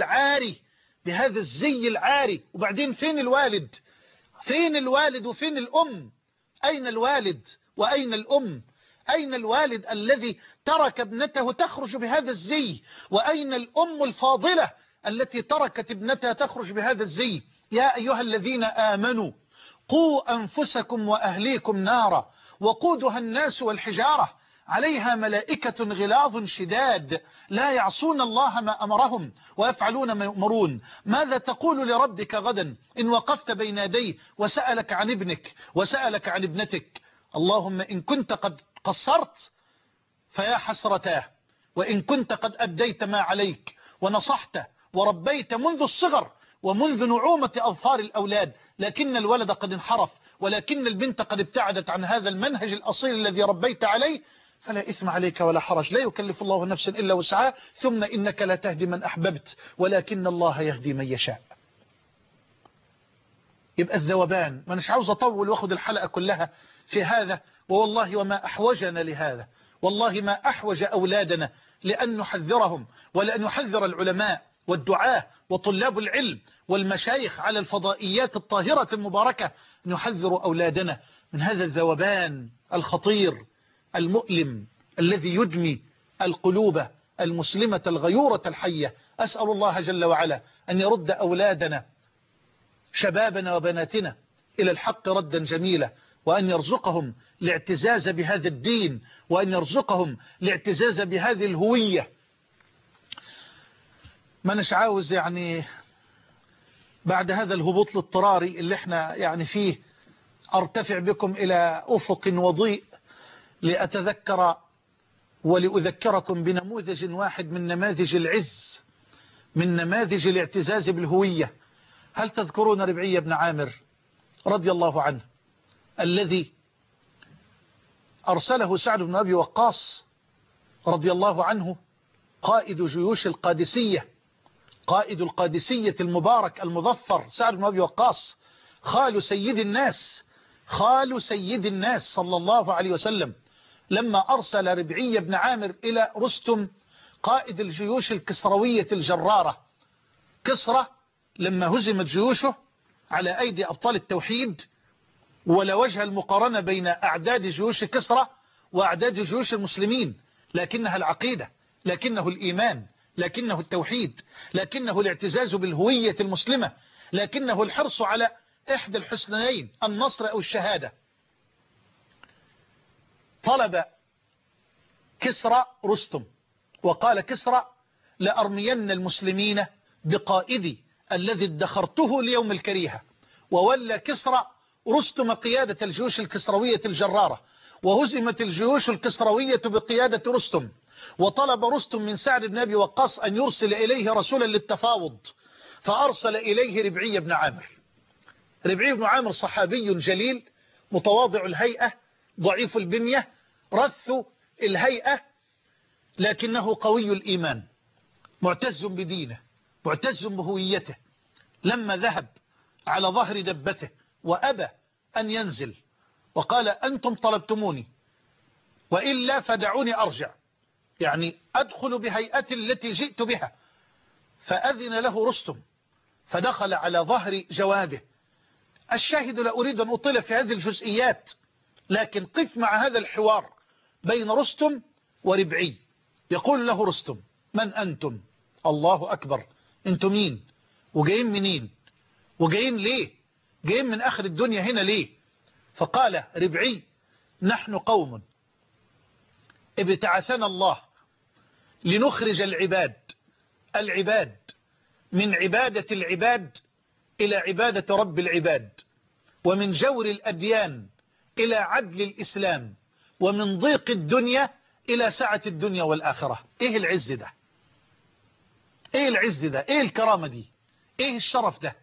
العاري؟ وبعدين فين الوالد وفين الأم؟ أين الوالد وأين الأم؟ أين الوالد الذي ترك ابنته تخرج بهذا الزي؟ وأين الأم الفاضلة التي تركت ابنتها تخرج بهذا الزي؟ يا أيها الذين آمنوا قوا أنفسكم وأهليكم نارا وقودها الناس والحجارة عليها ملائكة غلاظ شداد لا يعصون الله ما أمرهم ويفعلون ما يؤمرون. ماذا تقول لربك غدا إن وقفت بين يديه وسألك عن ابنك وسألك عن ابنتك؟ اللهم إن كنت قد قصرت فيا حسرتاه، وإن كنت قد أديت ما عليك ونصحت وربيت منذ الصغر ومنذ نعومة أظفار الأولاد، لكن الولد قد انحرف ولكن البنت قد ابتعدت عن هذا المنهج الأصيل الذي ربيت عليه، فلا إثم عليك ولا حرج، لا يكلف الله نفسا إلا وسعها، ثم إنك لا تهدي من أحببت ولكن الله يهدي من يشاء. يبقى الذوبان، ما نش عاوز أطول واخد الحلقة كلها في هذا، والله وما أحوجنا لهذا، والله ما أحوج أولادنا لأن نحذرهم ولأن يحذر العلماء والدعاة وطلاب العلم والمشايخ على الفضائيات الطاهرة المباركة، نحذر أولادنا من هذا الذوبان الخطير المؤلم الذي يدمي القلوب المسلمة الغيورة الحية. أسأل الله جل وعلا أن يرد أولادنا شبابنا وبناتنا إلى الحق ردا جميلا، وأن يرزقهم الاعتزاز بهذا الدين، وأن يرزقهم الاعتزاز بهذه الهوية. ما نش عاوز يعني بعد هذا الهبوط الاضطراري اللي احنا يعني فيه أرتفع بكم إلى أفق وضيء لأتذكر ولأذكركم بنموذج واحد من نماذج العز، من نماذج الاعتزاز بالهوية. هل تذكرون ربعي بن عامر رضي الله عنه الذي أرسله سعد بن أبي وقاص رضي الله عنه، قائد جيوش القادسية، قائد القادسية المبارك المظفر، سعد بن أبي وقاص خال سيد الناس، خال سيد الناس صلى الله عليه وسلم، لما أرسل ربعي بن عامر إلى رستم قائد الجيوش الكسروية الجرارة. كسرى لما هزمت جيوشه على أيدي أبطال التوحيد، ولا وجه المقارنة بين أعداد جيوش كسرى وأعداد جيوش المسلمين، لكنها العقيدة، لكنه الإيمان، لكنه التوحيد، لكنه الاعتزاز بالهوية المسلمة، لكنه الحرص على إحدى الحسنيين، النصر أو الشهادة. طلب كسرى رستم، وقال كسرى: لأرمين المسلمين بقائدي الذي ادخرته ليوم الكريهة. وولى كسرى رستم قيادة الجيوش الكسروية الجرارة، وهزمت الجيوش الكسروية بقيادة رستم. وطلب رستم من سعد بن أبي وقاص أن يرسل إليه رسولا للتفاوض، فأرسل إليه ربعي بن عامر. ربعي بن عامر صحابي جليل، متواضع الهيئة، ضعيف البنية، رث الهيئة، لكنه قوي الإيمان، معتز بدينه، معتز بهويته. لما ذهب على ظهر دبته وأبى أن ينزل وقال: أنتم طلبتموني وإلا فدعوني أرجع، يعني أدخل بهيئتي التي جئت بها. فأذن له رستم، فدخل على ظهر جواده. الشاهد لا أريد أن أطيل في هذه الجزئيات، لكن قف مع هذا الحوار بين رستم وربعي. يقول له رستم: من أنتم؟ الله أكبر، أنتم مين؟ وجايين منين؟ وجايين ليه؟ جايين من آخر الدنيا هنا ليه؟ فقال ربعي: نحن قوم ابتعثنا الله لنخرج العباد من عبادة العباد إلى عبادة رب العباد، ومن جور الأديان إلى عدل الإسلام، ومن ضيق الدنيا إلى سعة الدنيا والآخرة. إيه العز ده؟ إيه العز ده؟ إيه الكرامة دي؟ إيه الشرف ده؟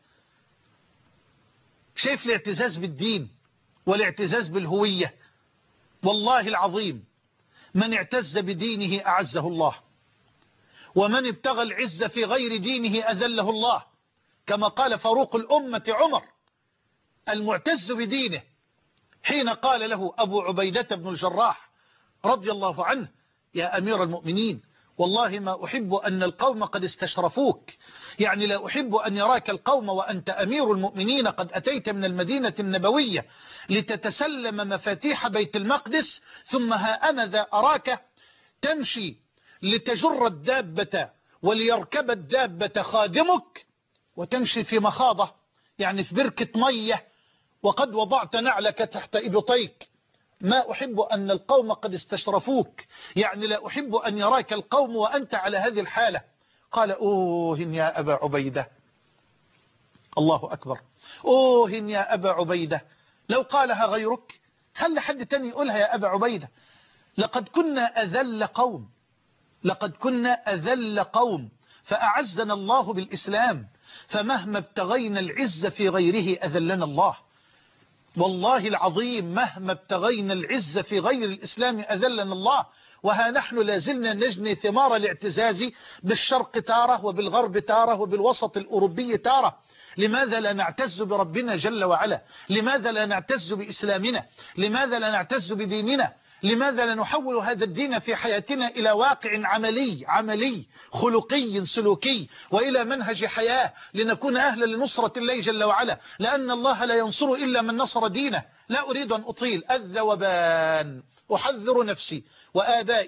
شايف الاعتزاز بالدين والاعتزاز بالهوية. والله العظيم من اعتز بدينه أعزه الله، ومن ابتغى العز في غير دينه أذله الله، كما قال فاروق الأمة عمر المعتز بدينه حين قال له أبو عبيدة بن الجراح رضي الله عنه: يا أمير المؤمنين، والله ما أحب أن القوم قد استشرفوك، يعني لا أحب أن يراك القوم وأنت أمير المؤمنين قد أتيت من المدينة النبوية لتتسلم مفاتيح بيت المقدس، ثم ها أنا ذا أراك تمشي لتجر الدابة وليركب الدابة خادمك، وتمشي في مخاضة، يعني في بركة مية، وقد وضعت نعلك تحت إبطيك. ما أحب أن القوم قد استشرفوك، يعني لا أحب أن يراك القوم وأنت على هذه الحالة. قال: أوه يا أبا عبيدة، الله أكبر، أوه يا أبا عبيدة، لو قالها غيرك خلي حد تاني يقولها يا أبا عبيدة. لقد كنا أذل قوم، لقد كنا أذل قوم، فأعزنا الله بالإسلام، فمهما ابتغينا العز في غيره أذلنا الله. والله العظيم مهما ابتغينا العز في غير الإسلام أذلنا الله. وها نحن لازلنا نجني ثمار الاعتزاز بالشرق تارة، وبالغرب تارة، وبالوسط الأوروبي تارة. لماذا لا نعتز بربنا جل وعلا؟ لماذا لا نعتز بإسلامنا؟ لماذا لا نعتز بديننا؟ لماذا لا نحول هذا الدين في حياتنا إلى واقع عملي خلقي سلوكي، وإلى منهج حياة، لنكون أهلا لنصرة الله جل وعلا، لأن الله لا ينصر إلا من نصر دينه. لا أريد أن أطيل. الذوبان، أحذر نفسي وآبائي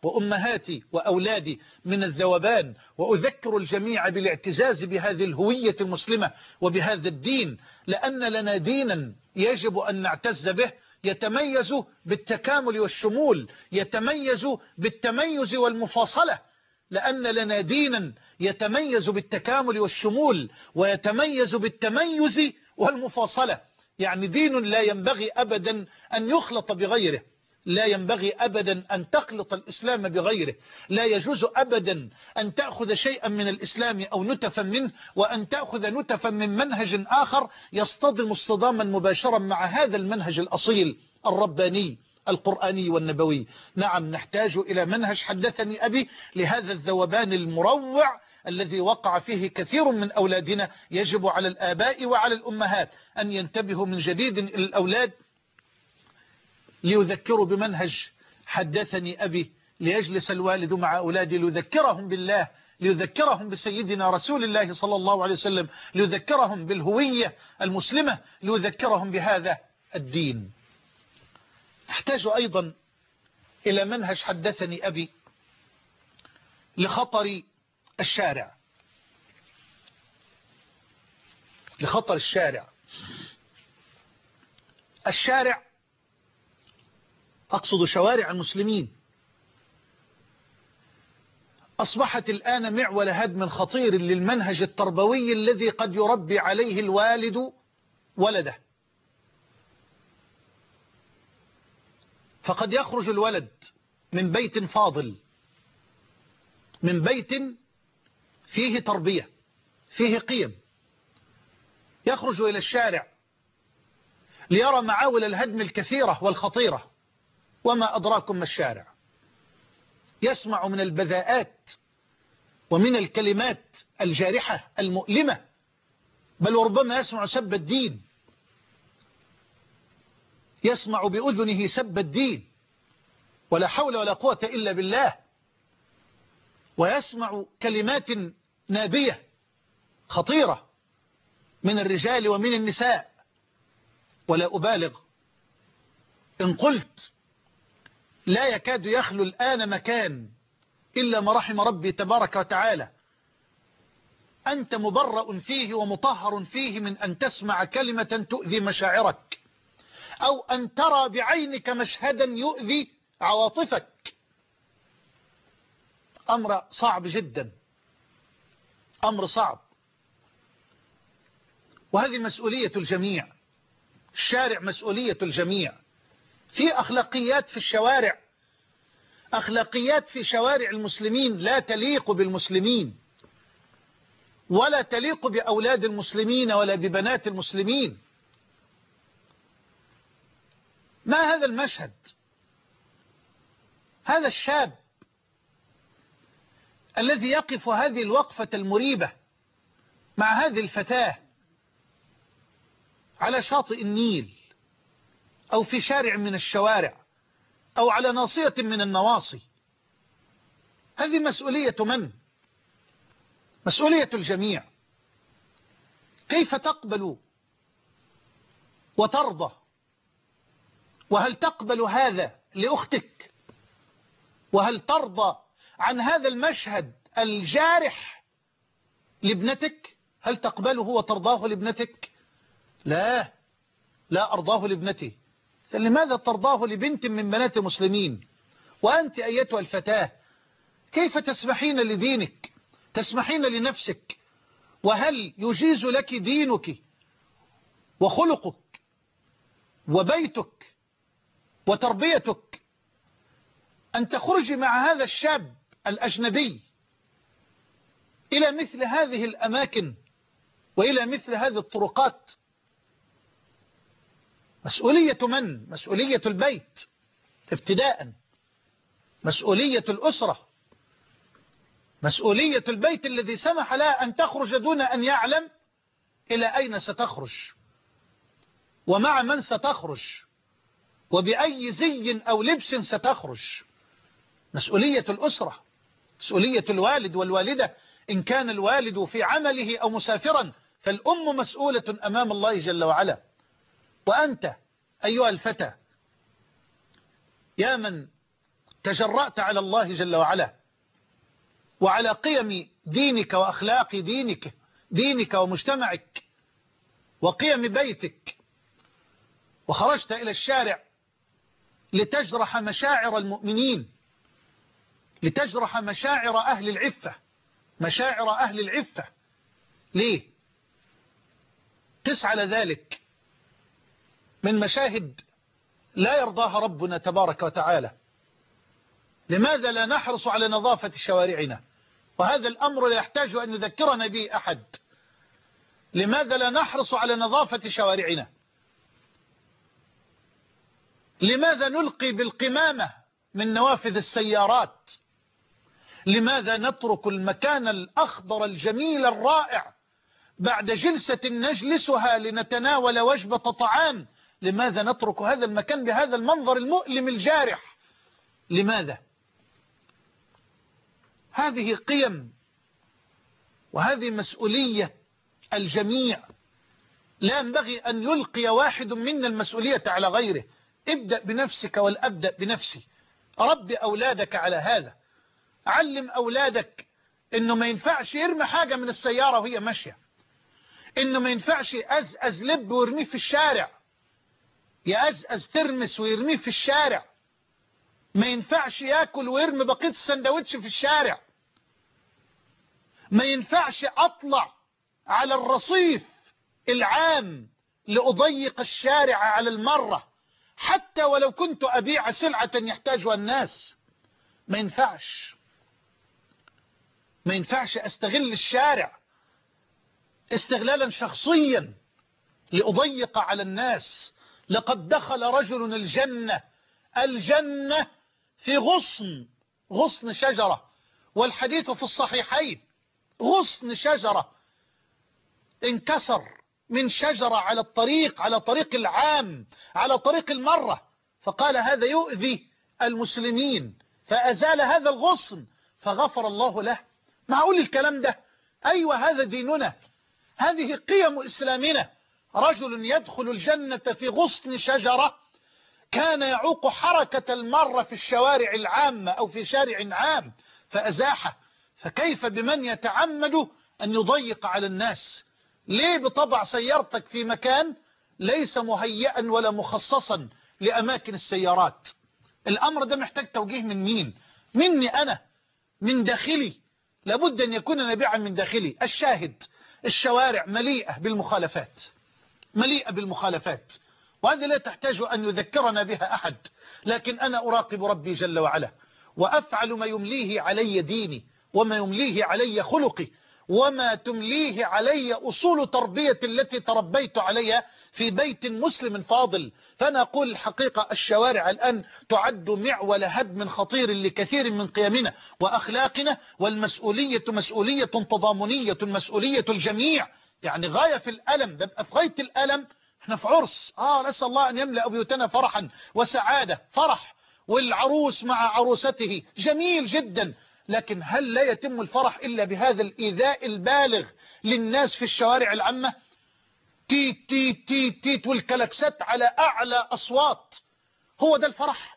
وأمهاتي وأولادي من الذوبان، وأذكر الجميع بالاعتزاز بهذه الهوية المسلمة وبهذا الدين، لأن لنا دينا يجب أن نعتز به، يتميز بالتكامل والشمول، يتميز بالتميز والمفاصلة، لأن لنا دينا يتميز بالتكامل والشمول ويتميز بالتميز والمفاصلة. يعني دين لا ينبغي أبدا أن يخلط بغيره، لا ينبغي أبدا أن تخلط الإسلام بغيره، لا يجوز أبدا أن تأخذ شيئا من الإسلام أو نتفا منه وأن تأخذ نتفا من منهج آخر يصطدم اصطداما مباشرا مع هذا المنهج الأصيل الرباني القرآني والنبوي. نعم، نحتاج إلى منهج حدثني أبي لهذا الذوبان المروع الذي وقع فيه كثير من أولادنا. يجب على الآباء وعلى الأمهات أن ينتبهوا من جديد إلى الأولاد، ليذكروا بمنهج حدثني أبي، ليجلس الوالد مع أولاده ليذكرهم بالله، ليذكرهم بسيدنا رسول الله صلى الله عليه وسلم، ليذكرهم بالهوية المسلمة، ليذكرهم بهذا الدين. نحتاج أيضا إلى منهج حدثني أبي لخطر الشارع، لخطر الشارع. الشارع أقصد شوارع المسلمين أصبحت الآن معول هدم خطير للمنهج التربوي الذي قد يربي عليه الوالد ولده. فقد يخرج الولد من بيت فاضل، من بيت فيه تربية فيه قيم، يخرج إلى الشارع ليرى معاول الهدم الكثيرة والخطيرة. وما أدراكم ما الشارع، يسمع من البذاءات ومن الكلمات الجارحة المؤلمة، بل وربما يسمع سب الدين، يسمع بأذنه سب الدين ولا حول ولا قوة إلا بالله، ويسمع كلمات نابية خطيرة من الرجال ومن النساء. ولا أبالغ إن قلت لا يكاد يخلو الآن مكان إلا ما رحم ربي تبارك وتعالى أنت مبرأ فيه ومطهر فيه من أن تسمع كلمة تؤذي مشاعرك، أو أن ترى بعينك مشهدا يؤذي عواطفك. أمر صعب جدا، أمر صعب، وهذه مسؤولية الجميع. الشارع مسؤولية الجميع. في أخلاقيات في الشوارع، أخلاقيات في شوارع المسلمين لا تليق بالمسلمين ولا تليق بأولاد المسلمين ولا ببنات المسلمين. ما هذا المشهد؟ هذا الشاب الذي يقف هذه الوقفة المريبة مع هذه الفتاة على شاطئ النيل أو في شارع من الشوارع أو على ناصية من النواصي، هذه مسؤولية من؟ مسؤولية الجميع. كيف تقبل وترضى؟ وهل تقبل هذا لأختك؟ وهل ترضى عن هذا المشهد الجارح لابنتك؟ هل تقبله وترضاه لابنتك؟ لا، لا أرضاه لابنتي. فلماذا ترضاه لبنت من بنات المسلمين؟ وأنت أيتها الفتاة كيف تسمحين لدينك، تسمحين لنفسك؟ وهل يجيز لك دينك وخلقك وبيتك وتربيتك أن تخرجي مع هذا الشاب الأجنبي إلى مثل هذه الأماكن وإلى مثل هذه الطرقات؟ مسؤولية من؟ مسؤولية البيت ابتداء، مسؤولية الأسرة، مسؤولية البيت الذي سمح لها أن تخرج دون أن يعلم إلى أين ستخرج ومع من ستخرج وبأي زي أو لبس ستخرج. مسؤولية الأسرة، مسؤولية الوالد والوالدة، إن كان الوالد في عمله أو مسافرا فالأم مسؤولة أمام الله جل وعلا. وأنت أيها الفتى، يا من تجرأت على الله جل وعلا وعلى قيم دينك وأخلاق دينك ومجتمعك وقيم بيتك، وخرجت إلى الشارع لتجرح مشاعر المؤمنين، لتجرح مشاعر أهل العفة، مشاعر أهل العفة. ليه؟ قس على ذلك من مشاهد لا يرضاها ربنا تبارك وتعالى. لماذا لا نحرص على نظافة شوارعنا؟ وهذا الأمر لا يحتاج أن يذكرنا به أحد. لماذا لا نحرص على نظافة شوارعنا؟ لماذا نلقي بالقمامة من نوافذ السيارات؟ لماذا نترك المكان الأخضر الجميل الرائع بعد جلسة نجلسها لنتناول وجبة طعام؟ لماذا نترك هذا المكان بهذا المنظر المؤلم الجارح؟ لماذا؟ هذه قيم وهذه مسؤولية الجميع، لا ينبغي أن يلقي واحد منا المسؤولية على غيره. ابدأ بنفسك والأبدأ بنفسي. رب أولادك على هذا. علم أولادك إنه ما ينفعش يرمي حاجة من السيارة وهي ماشية، إنه ما ينفعش أزأز لب ويرميه في الشارع، يأزأز ترمس ويرميه في الشارع، ما ينفعش ياكل ويرمي بقية السندوتش في الشارع، ما ينفعش أطلع على الرصيف العام لأضيق الشارع على المرة حتى ولو كنت أبيع سلعة يحتاجها الناس. ما ينفعش أستغل الشارع استغلالا شخصيا لأضيق على الناس. لقد دخل رجل الجنة في غصن شجرة، والحديث في الصحيحين. غصن شجرة انكسر من شجرة على طريق العام، على طريق المرة، فقال هذا يؤذي المسلمين، فأزال هذا الغصن فغفر الله له. معقول الكلام ده؟ أيوة، هذا ديننا، هذه قيم إسلامنا. رجل يدخل الجنة في غصن شجرة كان يعوق حركة المرة في الشوارع العامة أو في شارع عام فأزاحه. فكيف بمن يتعمد أن يضيق على الناس؟ ليه بتضع سيارتك في مكان ليس مهيئا ولا مخصصا لأماكن السيارات؟ الأمر ده محتاج توجيه من مين؟ مني أنا، من داخلي. لابد أن يكون نابعا من داخلي. الشاهد، الشوارع مليئة بالمخالفات، مليئة بالمخالفات، وهذه لا تحتاج أن يذكرنا بها أحد. لكن أنا أراقب ربي جل وعلا وأفعل ما يمليه علي ديني، وما يمليه علي خلقي، وما تمليه علي أصول تربية التي تربيت عليها في بيت مسلم فاضل. فأنا أقول الحقيقة، الشوارع الآن تعد معول هدم خطير لكثير من قيمنا وأخلاقنا، والمسؤولية مسؤولية تضامنية، مسؤولية الجميع. يعني غاية في الألم، ببقى في غاية الألم احنا في عرس، نسأل الله أن يملأ بيوتنا فرحا وسعادة، فرح والعروس مع عروسته جميل جدا، لكن هل لا يتم الفرح إلا بهذا الإيذاء البالغ للناس في الشوارع العامة؟ تيت تيت تيت تيت والكلاكسات على أعلى أصوات. هو ده الفرح؟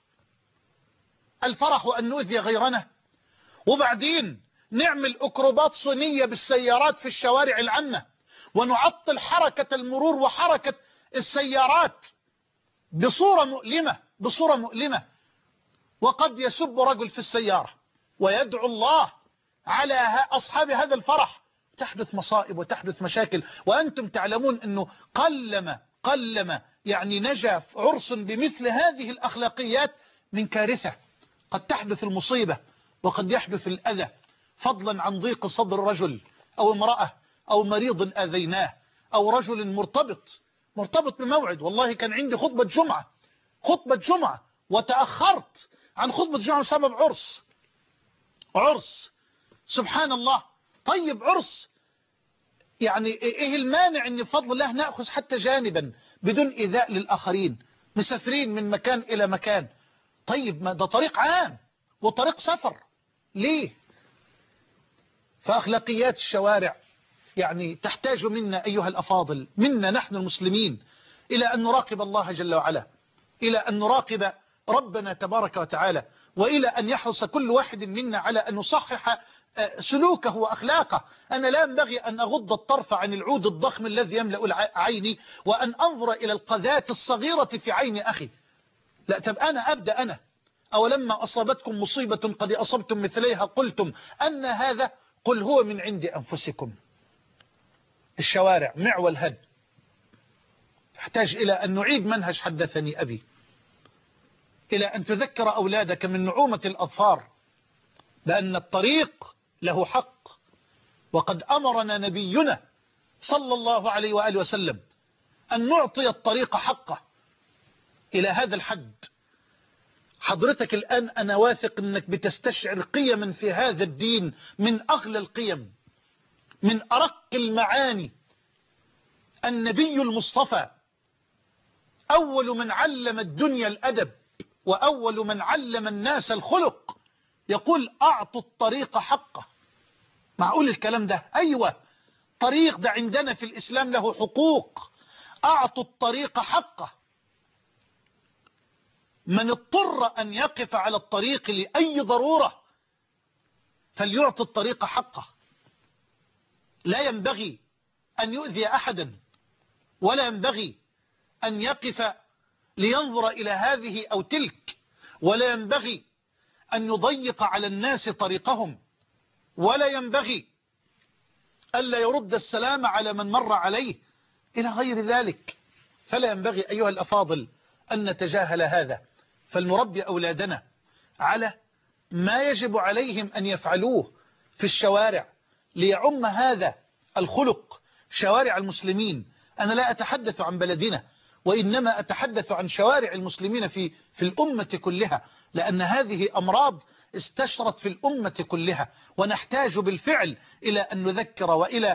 الفرح أن نؤذي غيرنا؟ وبعدين نعمل أكروبات صينية بالسيارات في الشوارع العامة، ونعطل حركة المرور وحركة السيارات بصورة مؤلمة. وقد يسب رجل في السيارة ويدعو الله على أصحاب هذا الفرح، تحدث مصائب وتحدث مشاكل. وأنتم تعلمون أنه قلما يعني نجا عرس بمثل هذه الأخلاقيات من كارثة. قد تحدث المصيبة وقد يحدث الأذى، فضلا عن ضيق صدر رجل أو امرأة أو مريض أذيناه أو رجل مرتبط بموعد. والله كان عندي خطبة جمعة وتأخرت عن خطبة جمعة بسبب عرس. سبحان الله. طيب عرس، يعني ايه المانع ان بفضل الله نأخذ حتى جانبا بدون إيذاء للآخرين؟ مسافرين من مكان إلى مكان، طيب ما ده طريق عام وطريق سفر، ليه؟ فأخلاقيات الشوارع يعني تحتاج منا أيها الأفاضل، منا نحن المسلمين، إلى أن نراقب الله جل وعلا، إلى أن نراقب ربنا تبارك وتعالى، وإلى أن يحرص كل واحد منا على أن يصحح سلوكه وأخلاقه. أنا لا ينبغي أن أغض الطرف عن العود الضخم الذي يملأ عيني وأن أنظر إلى القذاة الصغيرة في عين أخي. لا، طب أنا أبدأ أنا. أولما أصابتكم مصيبة قد أصبتم مثليها قلتم أن هذا، قل هو من عند أنفسكم. الشوارع معول هد، تحتاج إلى أن نعيد منهج حدثني أبي، إلى أن تذكر أولادك من نعومة الأظفار بأن الطريق له حق. وقد أمرنا نبينا صلى الله عليه وآله وسلم أن نعطي الطريق حقه إلى هذا الحد. حضرتك الآن أنا واثق أنك بتستشعر قيما في هذا الدين من أغلى القيم، من أرق المعاني. النبي المصطفى أول من علم الدنيا الأدب، وأول من علم الناس الخلق، يقول أعطوا الطريق حقه. معقول الكلام ده؟ أيوة، طريق ده عندنا في الإسلام له حقوق. أعطوا الطريق حقه. من اضطر أن يقف على الطريق لأي ضرورة فليعطي الطريق حقه. لا ينبغي أن يؤذي أحدا، ولا ينبغي أن يقف لينظر إلى هذه أو تلك، ولا ينبغي أن يضيق على الناس طريقهم، ولا ينبغي ألا يرد السلام على من مر عليه إلى غير ذلك. فلا ينبغي أيها الأفاضل أن نتجاهل هذا، فلنربي أولادنا على ما يجب عليهم أن يفعلوه في الشوارع ليعم هذا الخلق شوارع المسلمين. أنا لا أتحدث عن بلدنا، وإنما أتحدث عن شوارع المسلمين في الأمة كلها، لأن هذه أمراض استشرت في الأمة كلها، ونحتاج بالفعل إلى أن نذكر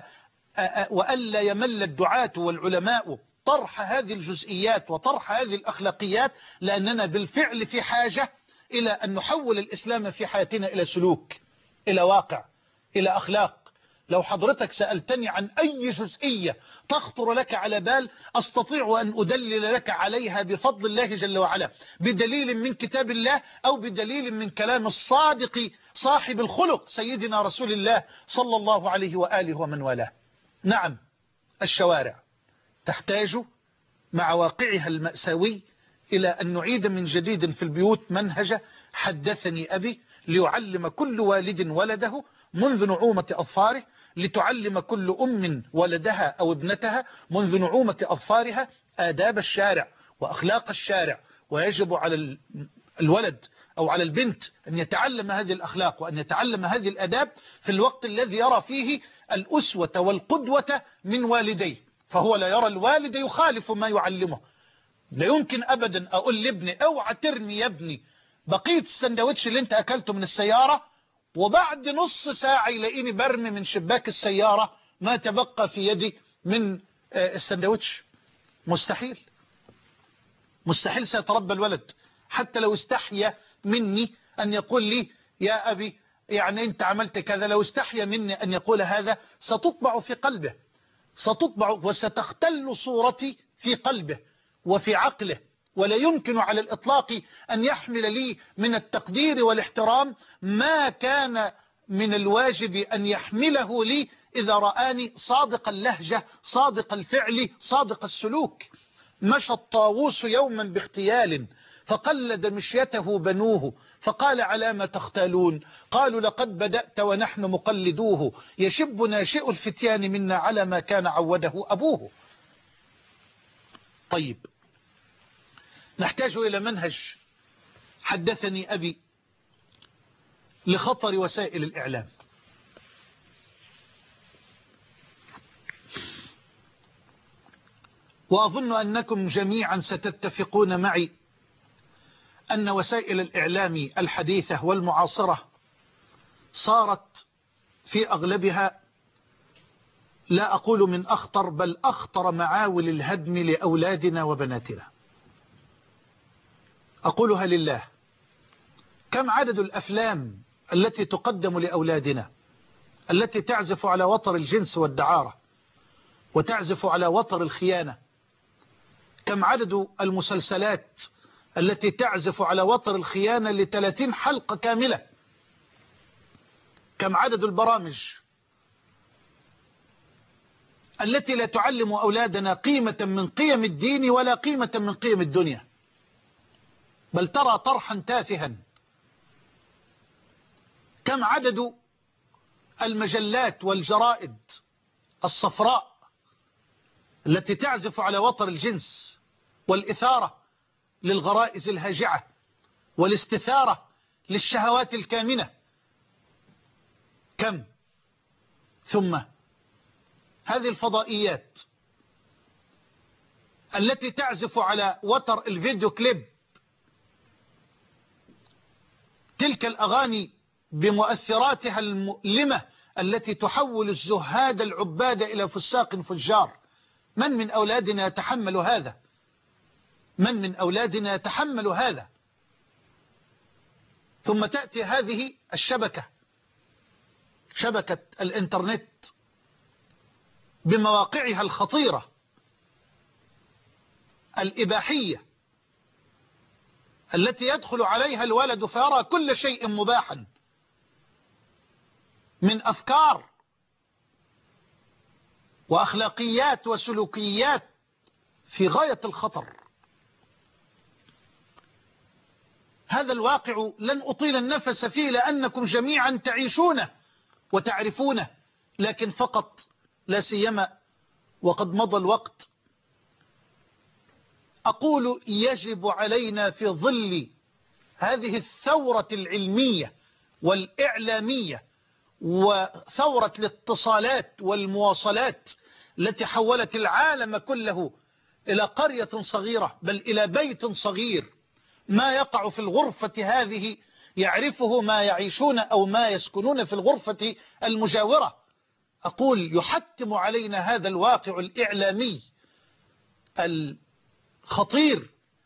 وألا يمل الدعاة والعلماء طرح هذه الجزئيات وطرح هذه الأخلاقيات، لأننا بالفعل في حاجة إلى أن نحول الإسلام في حياتنا إلى سلوك، إلى واقع، إلى أخلاق. لو حضرتك سألتني عن أي جزئية تخطر لك على بال أستطيع أن أدلل لك عليها بفضل الله جل وعلا، بدليل من كتاب الله أو بدليل من كلام الصادق صاحب الخلق سيدنا رسول الله صلى الله عليه وآله ومن والاه. نعم، الشوارع تحتاج مع واقعها المأساوي إلى أن نعيد من جديد في البيوت منهج حدثني أبي، ليعلم كل والد ولده منذ نعومة أظفاره، لتعلم كل أم ولدها أو ابنتها منذ نعومة أظفارها آداب الشارع وأخلاق الشارع. ويجب على الولد أو على البنت أن يتعلم هذه الأخلاق وأن يتعلم هذه الآداب في الوقت الذي يرى فيه الأسوة والقدوة من والديه، فهو لا يرى الوالد يخالف ما يعلمه. لا يمكن أبدا أقول لابني اوعى ترمي يا ابني بقية السندوتش اللي انت أكلته من السيارة، وبعد نص ساعة يلاقيني برمي من شباك السيارة ما تبقى في يدي من السندوتش. مستحيل، مستحيل سيتربى الولد، حتى لو استحيا مني أن يقول لي يا أبي يعني أنت عملت كذا، لو استحيا مني أن يقول هذا ستطبع في قلبه، ستطبع وستختل صورتي في قلبه وفي عقله، ولا يمكن على الإطلاق أن يحمل لي من التقدير والاحترام ما كان من الواجب أن يحمله لي إذا رآني صادق اللهجة صادق الفعل صادق السلوك. مشى الطاووس يوما باغتيال فقلد مشيته بنوه فقال على ما تختالون، قالوا لقد بدأت ونحن مقلدوه، يشب ناشئ الفتيان منا على ما كان عوده أبوه. طيب، نحتاج إلى منهج حدثني أبي لخطر وسائل الإعلام. وأظن أنكم جميعا ستتفقون معي أن وسائل الإعلام الحديثة والمعاصرة صارت في أغلبها لا أقول من أخطر بل أخطر معاول الهدم لأولادنا وبناتنا. أقولها لله، كم عدد الأفلام التي تقدم لأولادنا التي تعزف على وتر الجنس والدعارة وتعزف على وتر الخيانة؟ كم عدد المسلسلات التي تعزف على وتر الخيانة ل30 حلقة كاملة. كم عدد البرامج التي لا تعلم أولادنا قيمة من قيم الدين ولا قيمة من قيم الدنيا، بل ترى طرحا تافها. كم عدد المجلات والجرائد الصفراء التي تعزف على وتر الجنس والإثارة للغرائز الهاجعة والاستثارة للشهوات الكامنة. كم. ثم هذه الفضائيات التي تعزف على وتر الفيديو كليب، تلك الأغاني بمؤثراتها المؤلمة التي تحول الزهاد العباد إلى فساق فجار. من أولادنا يتحمل هذا؟ من أولادنا يتحمل هذا؟ ثم تأتي هذه الشبكة، شبكة الإنترنت بمواقعها الخطيرة الإباحية التي يدخل عليها الولد فيرى كل شيء مباحا من أفكار وأخلاقيات وسلوكيات في غاية الخطر. هذا الواقع لن أطيل النفس فيه لأنكم جميعا تعيشونه وتعرفونه، لكن فقط لا سيما وقد مضى الوقت أقول يجب علينا في ظل هذه الثورة العلمية والإعلامية وثورة الاتصالات والمواصلات التي حولت العالم كله إلى قرية صغيرة بل إلى بيت صغير، ما يقع في الغرفة هذه يعرفه ما يعيشون أو ما يسكنون في الغرفة المجاورة. أقول يحتم علينا هذا الواقع الإعلامي الخطير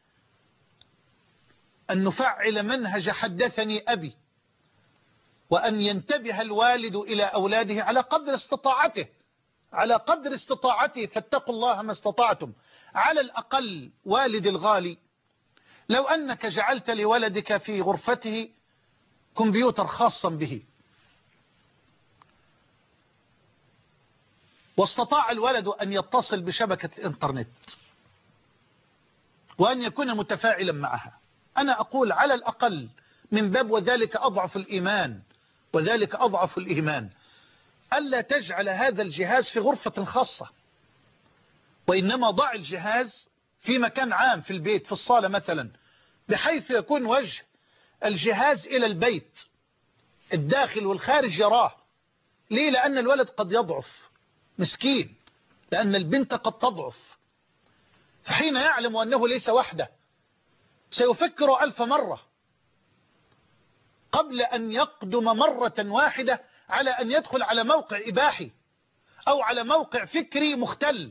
أن نفعل منهج حدثني أبي، وأن ينتبه الوالد إلى أولاده على قدر استطاعته، على قدر استطاعته، فاتقوا الله ما استطعتم. على الأقل والد الغالي، لو أنك جعلت لولدك في غرفته كمبيوتر خاصا به، واستطاع الولد أن يتصل بشبكة الإنترنت وأن يكون متفاعلا معها، أنا أقول على الأقل من باب وذلك أضعف الإيمان، وذلك أضعف الإيمان، ألا تجعل هذا الجهاز في غرفة خاصة، وإنما ضع الجهاز في مكان عام في البيت، في الصالة مثلا، بحيث يكون وجه الجهاز إلى البيت، الداخل والخارج يراه. ليه؟ لأن الولد قد يضعف مسكين، لأن البنت قد تضعف، فحين يعلم أنه ليس وحده سيفكر 1000 مرة قبل أن يقدم مرة واحدة على أن يدخل على موقع إباحي أو على موقع فكري مختل،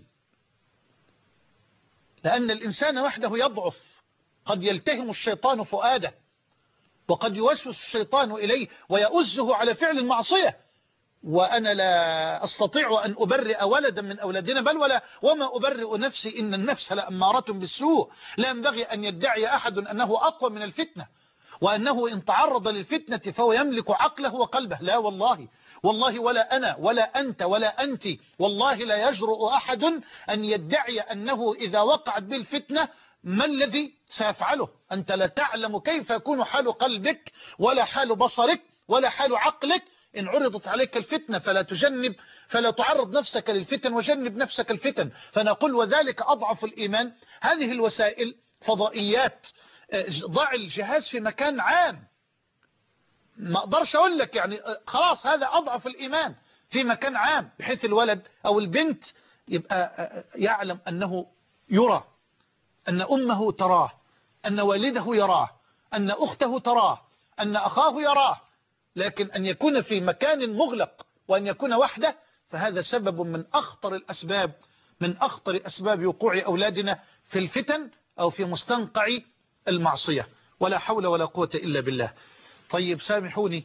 لأن الإنسان وحده يضعف، قد يلتهم الشيطان فؤاده، وقد يوسوس الشيطان إليه ويؤزه على فعل المعصية. وأنا لا أستطيع أن أبرئ ولدا من أولادنا، بل وما أبرئ نفسي، إن النفس لأمارة بالسوء. لا ينبغي أن يدعي أحد أنه أقوى من الفتنة، وأنه إن تعرض للفتنة فهو يملك عقله وقلبه. لا والله، والله ولا أنا ولا أنت ولا أنت، والله لا يجرؤ أحد أن يدعي أنه إذا وقعت بالفتنة ما الذي سيفعله. أنت لا تعلم كيف يكون حال قلبك ولا حال بصرك ولا حال عقلك إن عرضت عليك الفتنة، فلا تعرض نفسك للفتن وجنب نفسك الفتن. فنقول وذلك أضعف الإيمان. هذه الوسائل فضائيات، ضع الجهاز في مكان عام، ما أقدرش أقول لك يعني خلاص هذا أضعف الإيمان، في مكان عام بحيث الولد أو البنت يبقى يعلم أنه يرى، أن أمه تراه، أن والده يراه، أن أخته تراه، أن أخاه يراه. لكن أن يكون في مكان مغلق وأن يكون وحده، فهذا سبب من أخطر الأسباب، من أخطر أسباب وقوع أولادنا في الفتن أو في مستنقع المعصية. ولا حول ولا قوة إلا بالله. طيب سامحوني،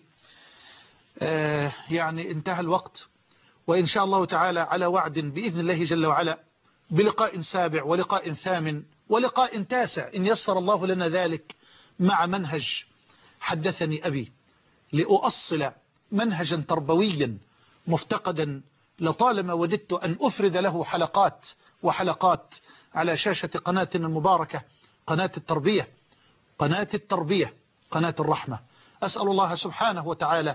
يعني انتهى الوقت، وإن شاء الله تعالى على وعد بإذن الله جل وعلا بلقاء سابع ولقاء ثامن ولقاء تاسع إن يسر الله لنا ذلك مع منهج حدثني أبي لأؤصل منهجا تربويا مفتقدا لطالما وددت أن أفرد له حلقات وحلقات على شاشة قناتنا المباركة، قناة التربية، قناة الرحمة. أسأل الله سبحانه وتعالى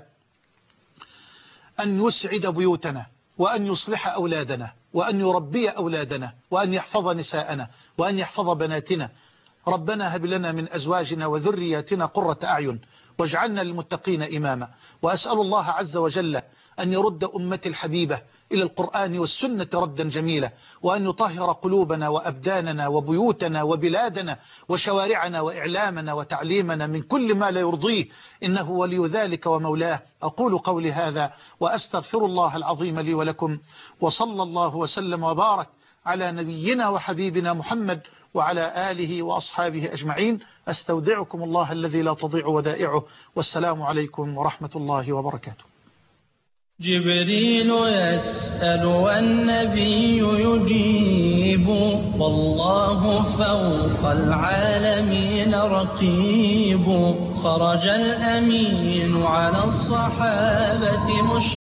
أن يسعد بيوتنا، وأن يصلح أولادنا، وأن يربي أولادنا، وأن يحفظ نساءنا، وأن يحفظ بناتنا. ربنا هب لنا من أزواجنا وذرياتنا قرة أعين واجعلنا للمتقين إماما. وأسأل الله عز وجل أن يرد أمتي الحبيبة إلى القرآن والسنة ردا جميلا، وأن يطهر قلوبنا وأبداننا وبيوتنا وبلادنا وشوارعنا وإعلامنا وتعليمنا من كل ما لا يرضيه، إنه ولي ذلك ومولاه. أقول قولي هذا وأستغفر الله العظيم لي ولكم، وصلى الله وسلم وبارك على نبينا وحبيبنا محمد وعلى آله وأصحابه أجمعين. أستودعكم الله الذي لا تضيع ودائعه، والسلام عليكم ورحمة الله وبركاته. جبريل يسأل والنبي يجيب، والله فوق العالمين رقيب. خرج الأمين على الصحابة